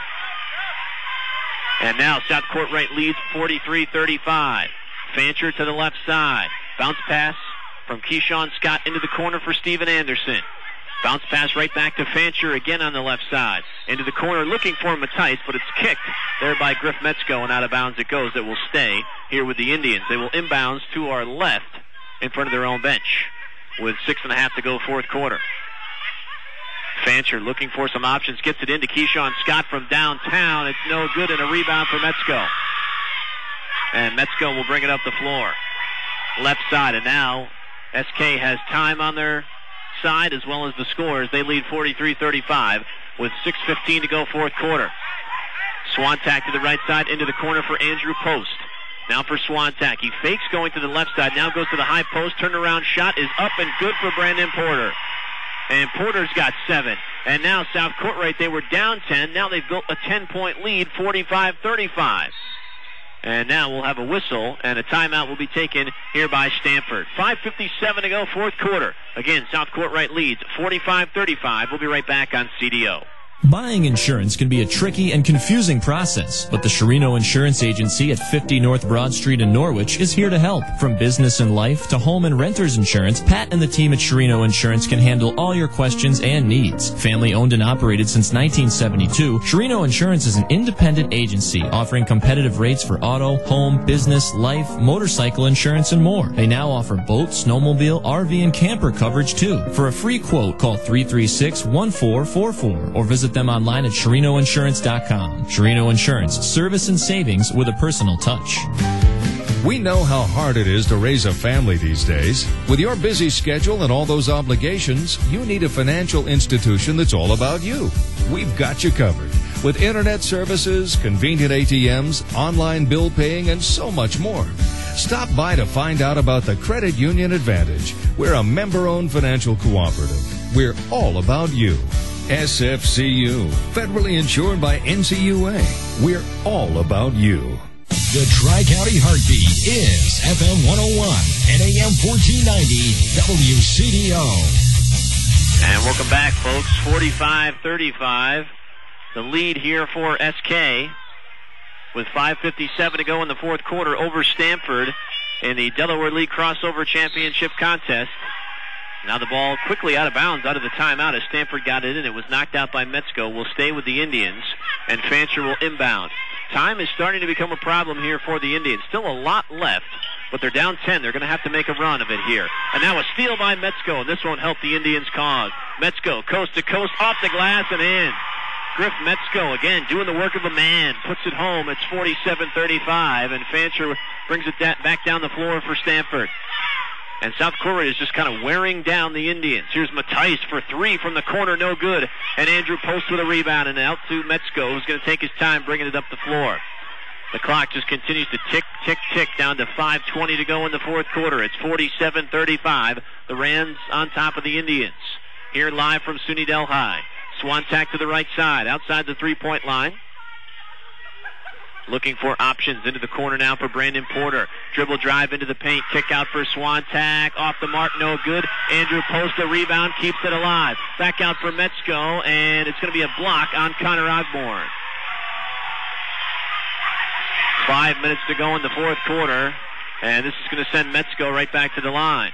And now South court right leads 43-35. Fancher to the left side. Bounce pass from Keyshawn Scott into the corner for Steven Anderson. Bounce pass right back to Fancher again on the left side. Into the corner looking for Matthijs, but it's kicked there by Griff Metzko, and out of bounds it goes. It will stay here with the Indians. They will inbounds to our left in front of their own bench with 6.5 to go, 4th quarter. Fancher looking for some options, gets it into Keyshawn Scott from downtown. It's no good, and a rebound for Metzko. And Metzko will bring it up the floor. Left side, and now SK has time on their side as well as the scores. They lead 43-35 with 6:15 to go, 4th quarter. Swantak to the right side, into the corner for Andrew Post. Now for Swantak. He fakes going to the left side, now goes to the high post. Turnaround shot is up and good for Brandon Porter. And Porter's got 7. And now South Court right, they were down 10. Now they've built a 10-point lead, 45-35. And now we'll have a whistle, and a timeout will be taken here by Stanford. 5:57 to go, 4th quarter. Again, South Court right leads 45-35. We'll be right back on CDO. Buying insurance can be a tricky and confusing process, but the Sherino Insurance Agency at 50 North Broad Street in Norwich is here to help. From business and life to home and renter's insurance, Pat and the team at Sherino Insurance can handle all your questions and needs. Family owned and operated since 1972, Sherino Insurance is an independent agency offering competitive rates for auto, home, business, life, motorcycle insurance, and more. They now offer boat, snowmobile, RV, and camper coverage too. For a free quote, call 336-1444 or visit them online at SherinoInsurance.com. Sherino Insurance, service and savings with a personal touch. We know how hard it is to raise a family these days. With your busy schedule and all those obligations, you need a financial institution that's all about you. We've got you covered. With internet services, convenient ATMs, online bill paying, and so much more. Stop by to find out about the Credit Union Advantage. We're a member-owned financial cooperative. We're all about you. SFCU, federally insured by NCUA. We're all about you. The Tri-County Heartbeat is FM 101 and AM 1490 WCDO. And welcome back, folks. 45-35. The lead here for SK with 5:57 to go in the 4th quarter over Stanford in the Delaware League Crossover Championship contest. Now the ball quickly out of bounds out of the timeout as Stanford got it in. It was knocked out by Metzko. Will stay with the Indians, and Fancher will inbound. Time is starting to become a problem here for the Indians. Still a lot left, but they're down 10. They're going to have to make a run of it here. And now a steal by Metzko, and this won't help the Indians' cause. Metzko, coast to coast, off the glass and in. Griff Metzko, again, doing the work of a man, puts it home. It's 47-35, and Fancher brings it back down the floor for Stanford. And South Korea is just kind of wearing down the Indians. Here's Matthijs for 3 from the corner, no good. And Andrew Post with a rebound, and out to Metzko, who's going to take his time bringing it up the floor. The clock just continues to tick, tick, tick, down to 5:20 to go in the 4th quarter. It's 47-35. The Rams on top of the Indians. Here live from SUNY Delhi. Swantak to the right side, outside the three-point line. looking for options into the corner now for Brandon Porter. Dribble drive into the paint, kick out for Swantack. Off the mark, no good. Andrew Post, a rebound, keeps it alive. Back out for Metzko, and it's going to be a block on Connor Ogborn. 5 minutes to go in the fourth quarter, and this is going to send Metzko right back to the line.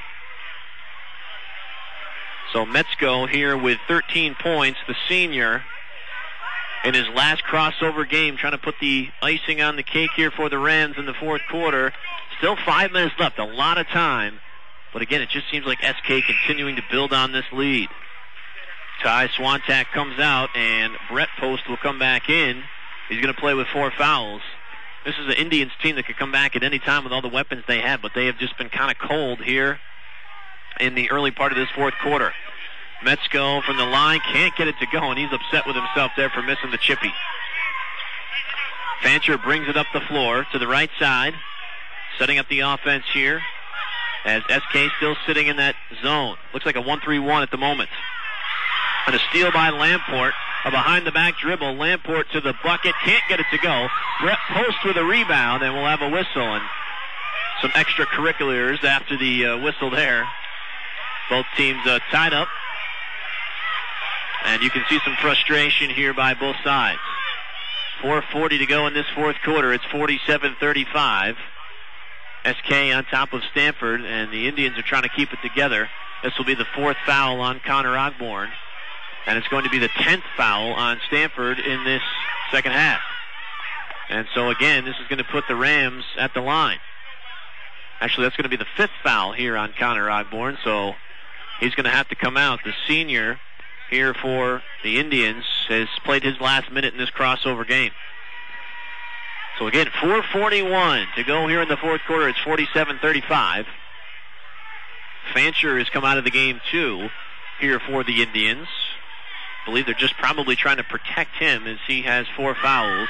So Metzko here with 13 points, the senior, in his last crossover game, trying to put the icing on the cake here for the Rams in the fourth quarter. Still 5 minutes left, a lot of time. But again, it just seems like SK continuing to build on this lead. Ty Swantack comes out, and Brett Post will come back in. He's going to play with 4 fouls. This is an Indians team that could come back at any time with all the weapons they have, but they have just been kind of cold here in the early part of this fourth quarter. Metzko from the line can't get it to go, and he's upset with himself there for missing the chippy. Fancher brings it up the floor to the right side, setting up the offense here as SK still sitting in that zone. Looks like a 1-3-1 at the moment. And a steal by Lamport. A behind-the-back dribble. Lamport to the bucket. Can't get it to go. Brett Post with a rebound, and we'll have a whistle. And some extracurriculars after the whistle there. Both teams tied up. And you can see some frustration here by both sides. 4:40 to go in this fourth quarter. It's 47-35. SK on top of Stanford, and the Indians are trying to keep it together. This will be the 4th foul on Connor Ogborn. And it's going to be the 10th foul on Stanford in this second half. And so again, this is going to put the Rams at the line. Actually, that's going to be the 5th foul here on Connor Ogborn, so he's going to have to come out. The senior here for the Indians has played his last minute in this crossover game. So again, 4:41 to go here in the fourth quarter. It's 47-35. Fancher has come out of the game too here for the Indians. I believe they're just probably trying to protect him as he has 4 fouls.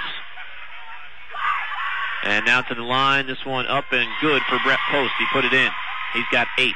And now to the line, this one up and good for Brett Post. He put it in. He's got 8.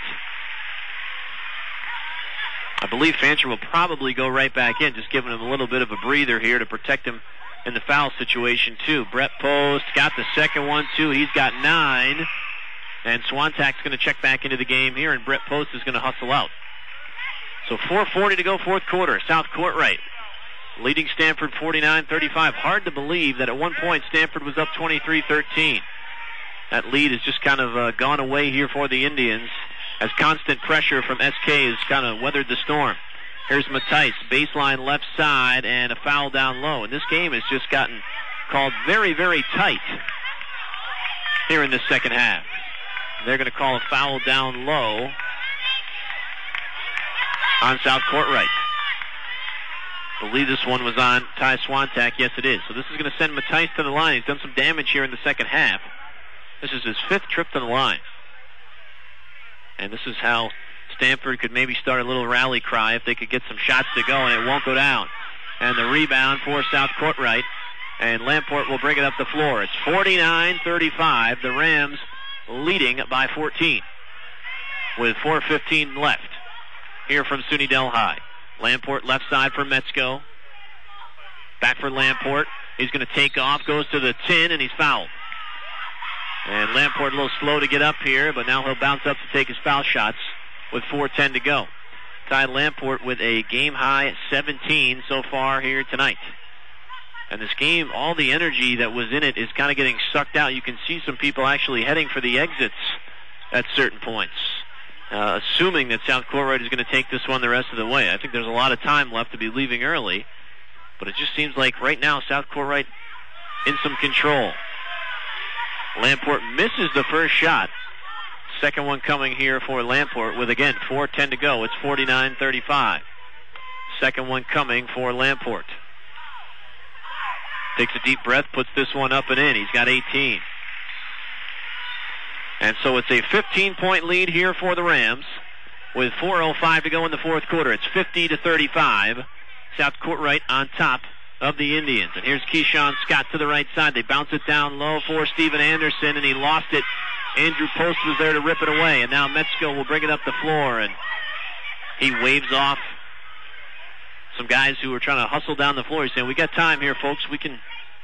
I believe Fancher will probably go right back in, just giving him a little bit of a breather here to protect him in the foul situation too. Brett Post got the second one too. He's got 9. And Swantack's going to check back into the game here, and Brett Post is going to hustle out. So 4:40 to go, fourth quarter. South Courtright leading Stanford 49-35. Hard to believe that at one point Stanford was up 23-13. That lead has just kind of gone away here for the Indians as constant pressure from SK has kind of weathered the storm. Here's Matthijs, baseline left side, and a foul down low. And this game has just gotten called very, very tight here in the second half. They're going to call a foul down low on South Courtright. I believe this one was on Ty Swantack. Yes, it is. So this is going to send Matthijs to the line. He's done some damage here in the second half. This is his 5th trip to the line. And this is how Stanford could maybe start a little rally cry if they could get some shots to go, and it won't go down. And the rebound for South Courtright. And Lamport will bring it up the floor. It's 49-35. The Rams leading by 14 with 4:15 left here from SUNY Delhi. Lamport left side for Metzko. Back for Lamport. He's going to take off, goes to the 10, and he's fouled. And Lamport a little slow to get up here, but now he'll bounce up to take his foul shots with 4:10 to go. Ty Lamport with a game-high 17 so far here tonight. And this game, all the energy that was in it is kind of getting sucked out. You can see some people actually heading for the exits at certain points, assuming that South Courtright is going to take this one the rest of the way. I think there's a lot of time left to be leaving early, but it just seems like right now South Courtright in some control. Lamport misses the first shot. Second one coming here for Lamport with, again, 4:10 to go. It's 49-35. Second one coming for Lamport. Takes a deep breath, puts this one up and in. He's got 18. And so it's a 15-point lead here for the Rams with 4:05 to go in the fourth quarter. It's 50-35. South Courtright on top of the Indians. And here's Keyshawn Scott to the right side. They bounce it down low for Steven Anderson, and he lost it. Andrew Post was there to rip it away, and now Metzko will bring it up the floor, and he waves off some guys who were trying to hustle down the floor. He's saying, we got time here, folks. We can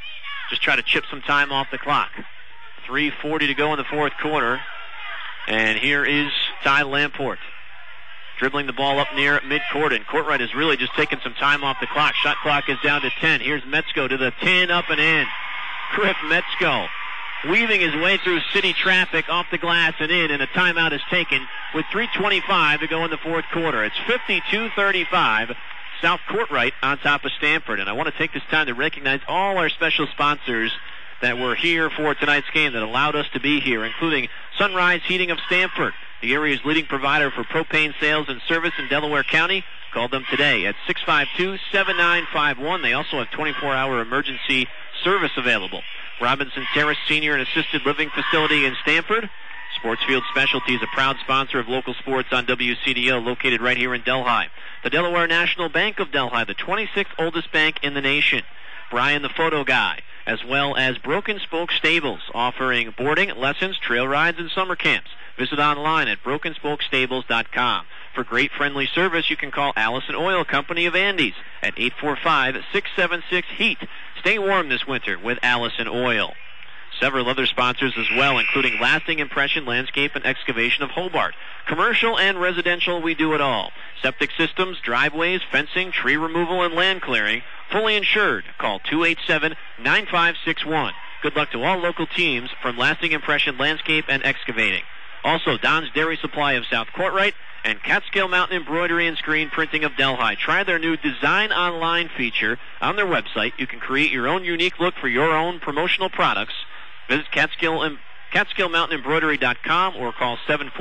just try to chip some time off the clock. 3:40 to go in the fourth quarter. And here is Ty Lamport dribbling the ball up near midcourt, and Courtright is really just taking some time off the clock. Shot clock is down to 10. Here's Metzko to the 10, up and in. Griff Metzko weaving his way through city traffic off the glass and in, and a timeout is taken with 3:25 to go in the fourth quarter. It's 52-35. South Courtright on top of Stanford. And I want to take this time to recognize all our special sponsors that were here for tonight's game that allowed us to be here, including Sunrise Heating of Stanford, the area's leading provider for propane sales and service in Delaware County. Call them today at 652-7951. They also have 24-hour emergency service available. Robinson Terrace Senior and Assisted Living Facility in Stanford. Sportsfield Specialties, a proud sponsor of local sports on WCDO, located right here in Delhi. The Delaware National Bank of Delhi, the 26th oldest bank in the nation. Brian the Photo Guy, as well as Broken Spoke Stables, offering boarding, lessons, trail rides, and summer camps. Visit online at brokenspokestables.com. For great friendly service, you can call Allison Oil Company of Andes at 845-676-HEAT. Stay warm this winter with Allison Oil. Several other sponsors as well, including Lasting Impression Landscape and Excavation of Hobart. Commercial and residential, we do it all. Septic systems, driveways, fencing, tree removal, and land clearing. Fully insured. Call 287-9561. Good luck to all local teams from Lasting Impression Landscape and Excavating. Also, Don's Dairy Supply of South Courtright and Catskill Mountain Embroidery and Screen Printing of Delhi. Try their new Design Online feature on their website. You can create your own unique look for your own promotional products. Visit CatskillMountainEmbroidery.com or call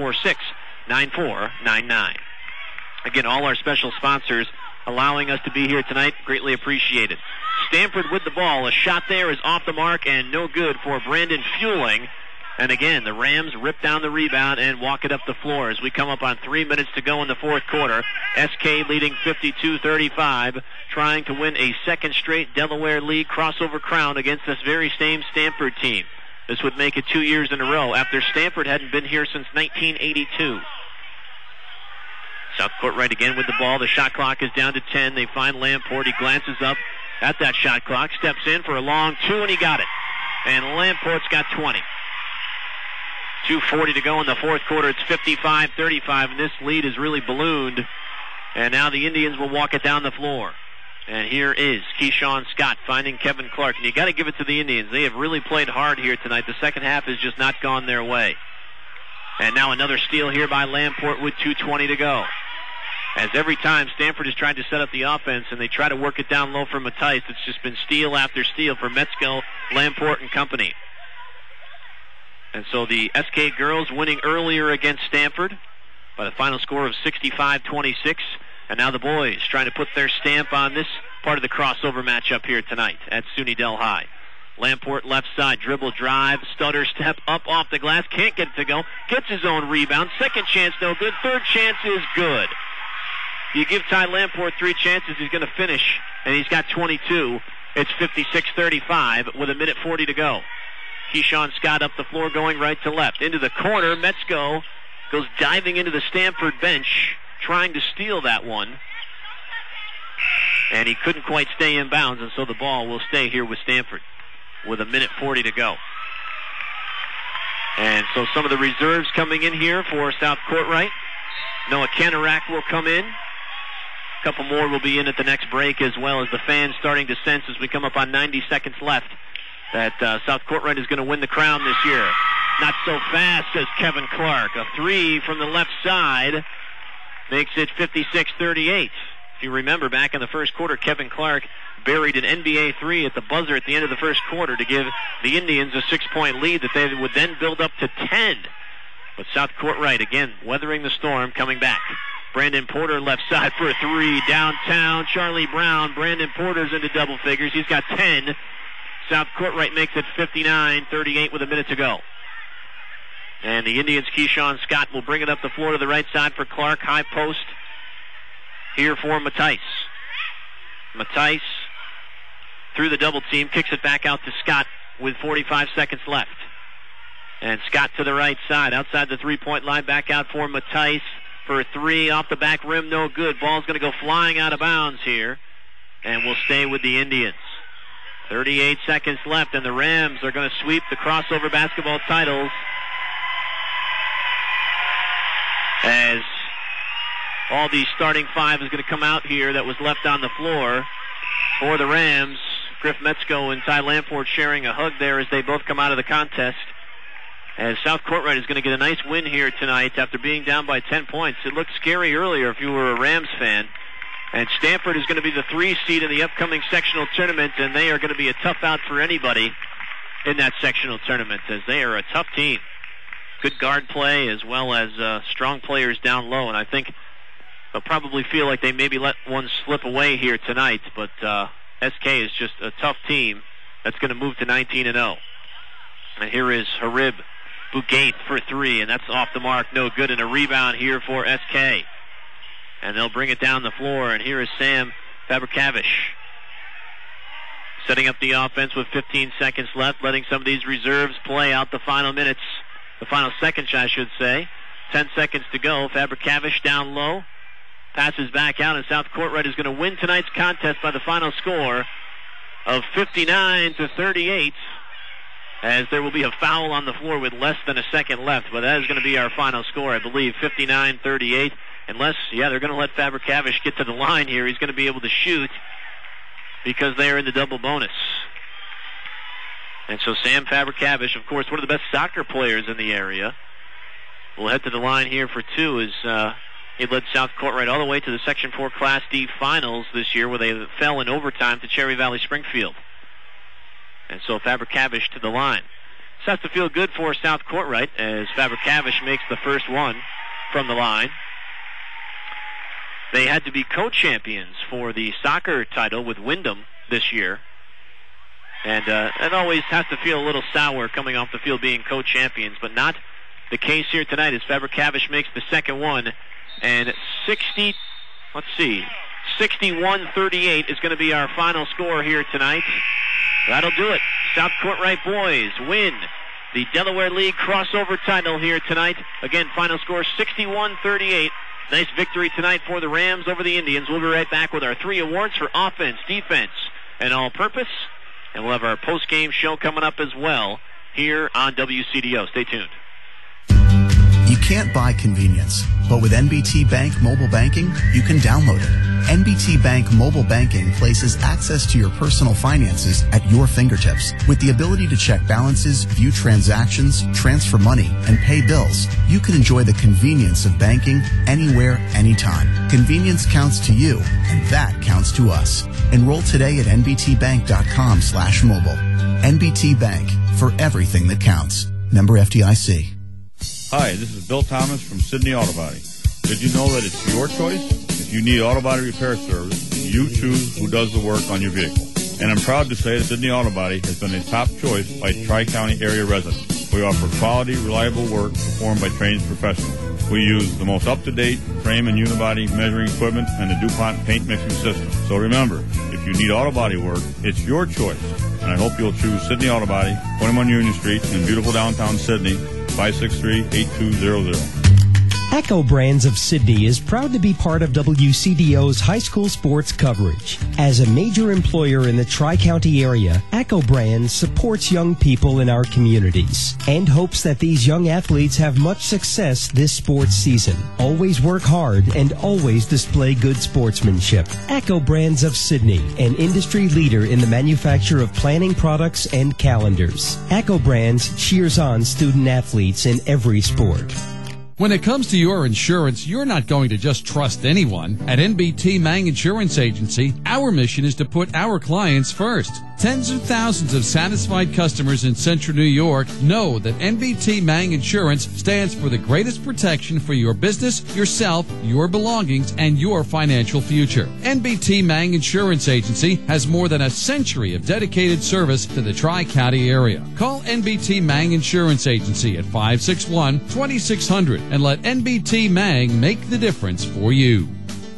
746-9499. Again, all our special sponsors allowing us to be here tonight. Greatly appreciated. Stanford with the ball. A shot there is off the mark and no good for Brandon Fueling. And again, the Rams rip down the rebound and walk it up the floor as we come up on 3 minutes to go in the fourth quarter. SK leading 52-35, trying to win a second straight Delaware League crossover crown against this very same Stanford team. This would make it 2 years in a row after Stanford hadn't been here since 1982. South Courtright again with the ball. The shot clock is down to 10. They find Lamport. He glances up at that shot clock, steps in for a long two, and he got it. And Lamport's got 20. 2:40 to go in the fourth quarter. It's 55-35, and this lead is really ballooned. And now the Indians will walk it down the floor. And here is Keyshawn Scott finding Kevin Clark. And you got to give it to the Indians. They have really played hard here tonight. The second half has just not gone their way. And now another steal here by Lamport with 2:20 to go. As every time Stanford has tried to set up the offense and they try to work it down low for Matthijs, it's just been steal after steal for Metzko, Lamport, and company. And so the SK girls winning earlier against Stanford by the final score of 65-26. And now the boys trying to put their stamp on this part of the crossover matchup here tonight at SUNY Delhi. Lamport left side, dribble, drive, stutter, step up off the glass, can't get it to go, gets his own rebound, second chance no good, third chance is good. You give Ty Lamport 3 chances, he's going to finish, and he's got 22. It's 56-35 with 1:40 to go. Keyshawn Scott up the floor going right to left. Into the corner, Metzko goes diving into the Stanford bench, trying to steal that one. And he couldn't quite stay in bounds, and so the ball will stay here with Stanford with 1:40 to go. And so some of the reserves coming in here for South Courtright. Noah Kanarak will come in. A couple more will be in at the next break, as well as the fans starting to sense as we come up on 90 seconds left that South Courtright is going to win the crown this year. Not so fast, says Kevin Clark. A 3 from the left side makes it 56-38. If you remember, back in the first quarter, Kevin Clark buried an NBA 3 at the buzzer at the end of the first quarter to give the Indians a 6-point lead that they would then build up to 10. But South Courtright, again, weathering the storm, coming back. Brandon Porter left side for a 3. Downtown, Charlie Brown. Brandon Porter's into double figures. He's got 10. South Courtright makes it 59-38 with 1 minute to go. And the Indians' Keyshawn Scott will bring it up the floor to the right side for Clark. High post here for Matthijs. Matthijs through the double team, kicks it back out to Scott with 45 seconds left. And Scott to the right side, outside the 3-point line, back out for Matthijs for a 3 off the back rim, no good. Ball's going to go flying out of bounds here, and will stay with the Indians. 38 seconds left, and the Rams are going to sweep the crossover basketball titles as all the starting five is going to come out here that was left on the floor for the Rams. Griff Metzko and Ty Lamport sharing a hug there as they both come out of the contest. As South Courtright is going to get a nice win here tonight after being down by 10 points. It looked scary earlier if you were a Rams fan. And Stanford is going to be the 3 seed in the upcoming sectional tournament, and they are going to be a tough out for anybody in that sectional tournament, as they are a tough team. Good guard play as well as strong players down low, and I think they'll probably feel like they maybe let one slip away here tonight, but SK is just a tough team that's going to move to 19-0. And here is Harib Bougaith for 3, and that's off the mark, no good, and a rebound here for SK. And they'll bring it down the floor, and here is Sam Fabrikavish setting up the offense with 15 seconds left, letting some of these reserves play out the final minutes, the final seconds, I should say. 10 seconds to go. Fabrikavish down low, passes back out, and South Courtright is going to win tonight's contest by the final score of 59-38. As there will be a foul on the floor with less than a second left. But that is going to be our final score, I believe, 59-38. Unless, they're going to let Fabrikavish get to the line here. He's going to be able to shoot because they are in the double bonus. And so Sam Fabrikavish, of course, one of the best soccer players in the area, will head to the line here for 2 as he led South Courtright all the way to the Section 4 Class D finals this year, where they fell in overtime to Cherry Valley Springfield. And so Fabrikavish to the line. This has to feel good for South Courtright as Fabrikavish makes the first one from the line. They had to be co-champions for the soccer title with Wyndham this year. And it always has to feel a little sour coming off the field being co-champions, but not the case here tonight as Fabrikavish makes the second one. And 61-38 is going to be our final score here tonight. That'll do it. South Courtright boys win the Delaware League crossover title here tonight. Again, final score 61-38. Nice victory tonight for the Rams over the Indians. We'll be right back with our 3 awards for offense, defense, and all-purpose. And we'll have our post-game show coming up as well here on WCDO. Stay tuned. You can't buy convenience, but with NBT Bank Mobile Banking, you can download it. NBT Bank Mobile Banking places access to your personal finances at your fingertips. With the ability to check balances, view transactions, transfer money, and pay bills, you can enjoy the convenience of banking anywhere, anytime. Convenience counts to you, and that counts to us. Enroll today at nbtbank.com/mobile. NBT Bank, for everything that counts. Member FDIC. Hi, this is Bill Thomas from Sydney Auto Body. Did you know that it's your choice? If you need auto body repair service, you choose who does the work on your vehicle. And I'm proud to say that Sydney Auto Body has been a top choice by Tri-County area residents. We offer quality, reliable work performed by trained professionals. We use the most up-to-date frame and unibody measuring equipment and the DuPont paint mixing system. So remember, if you need auto body work, it's your choice. And I hope you'll choose Sydney Auto Body, 21 Union Street in beautiful downtown Sydney, 563-8200. Echo Brands of Sydney is proud to be part of WCDO's high school sports coverage. As a major employer in the Tri-County area, Echo Brands supports young people in our communities and hopes that these young athletes have much success this sports season. Always work hard and always display good sportsmanship. Echo Brands of Sydney, an industry leader in the manufacture of planning products and calendars. Echo Brands cheers on student athletes in every sport. When it comes to your insurance, you're not going to just trust anyone. At NBT Mang Insurance Agency, our mission is to put our clients first. Tens of thousands of satisfied customers in Central New York know that NBT Mang Insurance stands for the greatest protection for your business, yourself, your belongings, and your financial future. NBT Mang Insurance Agency has more than a century of dedicated service to the Tri-County area. Call NBT Mang Insurance Agency at 561-2600 and let NBT Mang make the difference for you.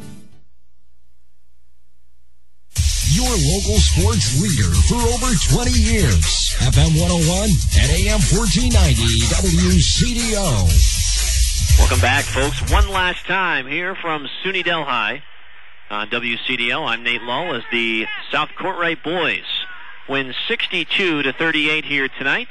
Your local sports leader for over 20 years. FM 101 and AM 1490 WCDO. Welcome back, folks. One last time here from SUNY Delhi on WCDO. I'm Nate Lull as the South Courtright boys wins 62-38 here tonight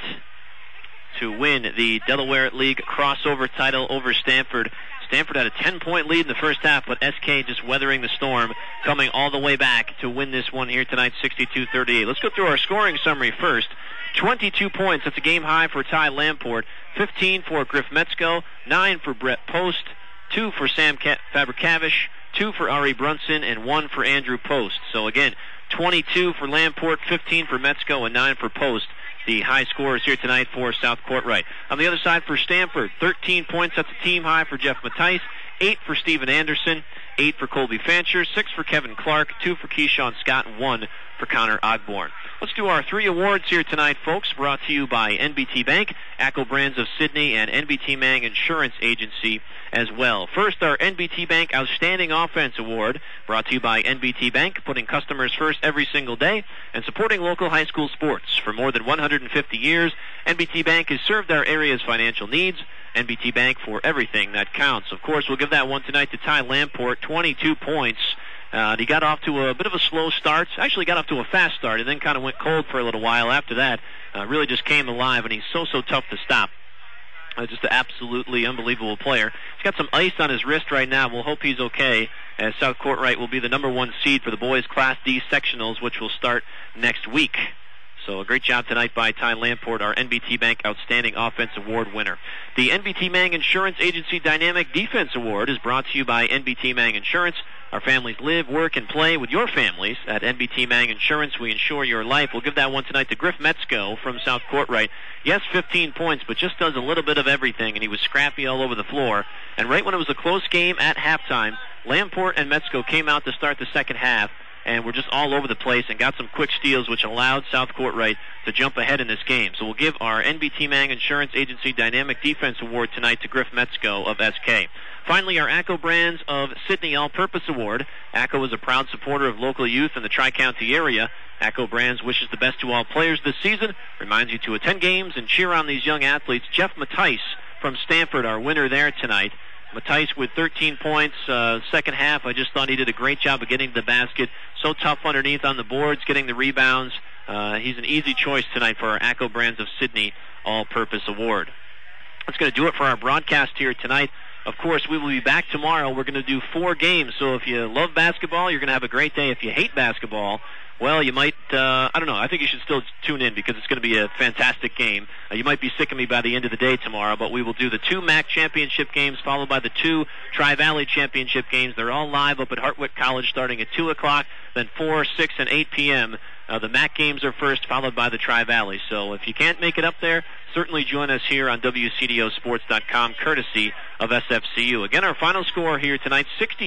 to win the Delaware League crossover title over Stanford. Stanford had a 10-point lead in the first half, but SK just weathering the storm, coming all the way back to win this one here tonight, 62-38. Let's go through our scoring summary first. 22 points, that's a game high for Ty Lamport. 15 for Griff Metzko, 9 for Brett Post, 2 for Sam Fabrikavish, 2 for Ari Brunson, and 1 for Andrew Post. So again, 22 for Lamport, 15 for Metzko, and 9 for Post. The high scorers here tonight for South Courtright. On the other side for Stanford, 13 points. That's a team high for Jeff Mattice. 8 for Steven Anderson. 8 for Colby Fancher. 6 for Kevin Clark. 2 for Keyshawn Scott. And 1 for Connor Ogborn. Let's do our 3 awards here tonight, folks, brought to you by NBT Bank, ACCO Brands of Sydney, and NBT Mang Insurance Agency as well. First, our NBT Bank Outstanding Offense Award, brought to you by NBT Bank, putting customers first every single day and supporting local high school sports. For more than 150 years, NBT Bank has served our area's financial needs. NBT Bank, for everything that counts. Of course, we'll give that one tonight to Ty Lamport, 22 points. He got off to a bit of a slow start. Actually got off to a fast start and then kind of went cold for a little while after that. Really just came alive, and he's so tough to stop. Just an absolutely unbelievable player. He's got some ice on his wrist right now. We'll hope he's okay, as South Courtright will be the number 1 seed for the boys' Class D sectionals, which will start next week. So a great job tonight by Ty Lamport, our NBT Bank Outstanding Offense Award winner. The NBT Mang Insurance Agency Dynamic Defense Award is brought to you by NBT Mang Insurance. Our families live, work, and play with your families at NBT Mang Insurance. We insure your life. We'll give that one tonight to Griff Metzko from South Courtright. Yes, 15 points, but just does a little bit of everything, and he was scrappy all over the floor. And right when it was a close game at halftime, Lamport and Metzko came out to start the second half, and were just all over the place and got some quick steals, which allowed South Courtright to jump ahead in this game. So we'll give our NBT Mang Insurance Agency Dynamic Defense Award tonight to Griff Metzko of SK. Finally, our ACCO Brands of Sydney All-Purpose Award. ACCO is a proud supporter of local youth in the Tri-County area. ACCO Brands wishes the best to all players this season, reminds you to attend games and cheer on these young athletes. Jeff Mattice from Stanford, our winner there tonight. Mattice with 13 points. Second half, I just thought he did a great job of getting to the basket. So tough underneath on the boards, getting the rebounds. He's an easy choice tonight for our ACCO Brands of Sydney All-Purpose Award. That's going to do it for our broadcast here tonight. Of course, we will be back tomorrow. We're going to do 4 games. So if you love basketball, you're going to have a great day. If you hate basketball, well, you might, I don't know. I think you should still tune in because it's going to be a fantastic game. You might be sick of me by the end of the day tomorrow, but we will do the 2 MAC championship games followed by the 2 Tri-Valley championship games. They're all live up at Hartwick College starting at 2 o'clock, then 4, 6, and 8 p.m. The MAC games are first, followed by the Tri-Valley. So if you can't make it up there, certainly join us here on WCDOsports.com, courtesy of SFCU. Again, our final score here tonight,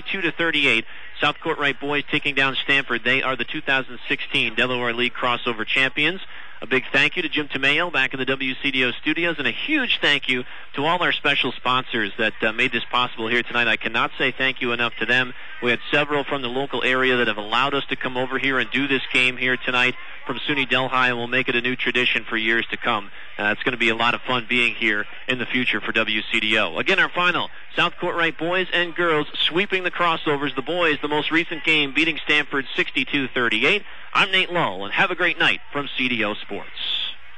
62-38. South Courtright boys taking down Stanford. They are the 2016 Delaware League crossover champions. A big thank you to Jim Tamayo back in the WCDO studios, and a huge thank you to all our special sponsors that made this possible here tonight. I cannot say thank you enough to them. We had several from the local area that have allowed us to come over here and do this game here tonight from SUNY Delhi, and we'll make it a new tradition for years to come. It's going to be a lot of fun being here in the future for WCDO. Again, our final, South Courtright boys and girls sweeping the crossovers. The boys, the most recent game, beating Stanford 62-38. I'm Nate Lull, and have a great night from CDO Sports.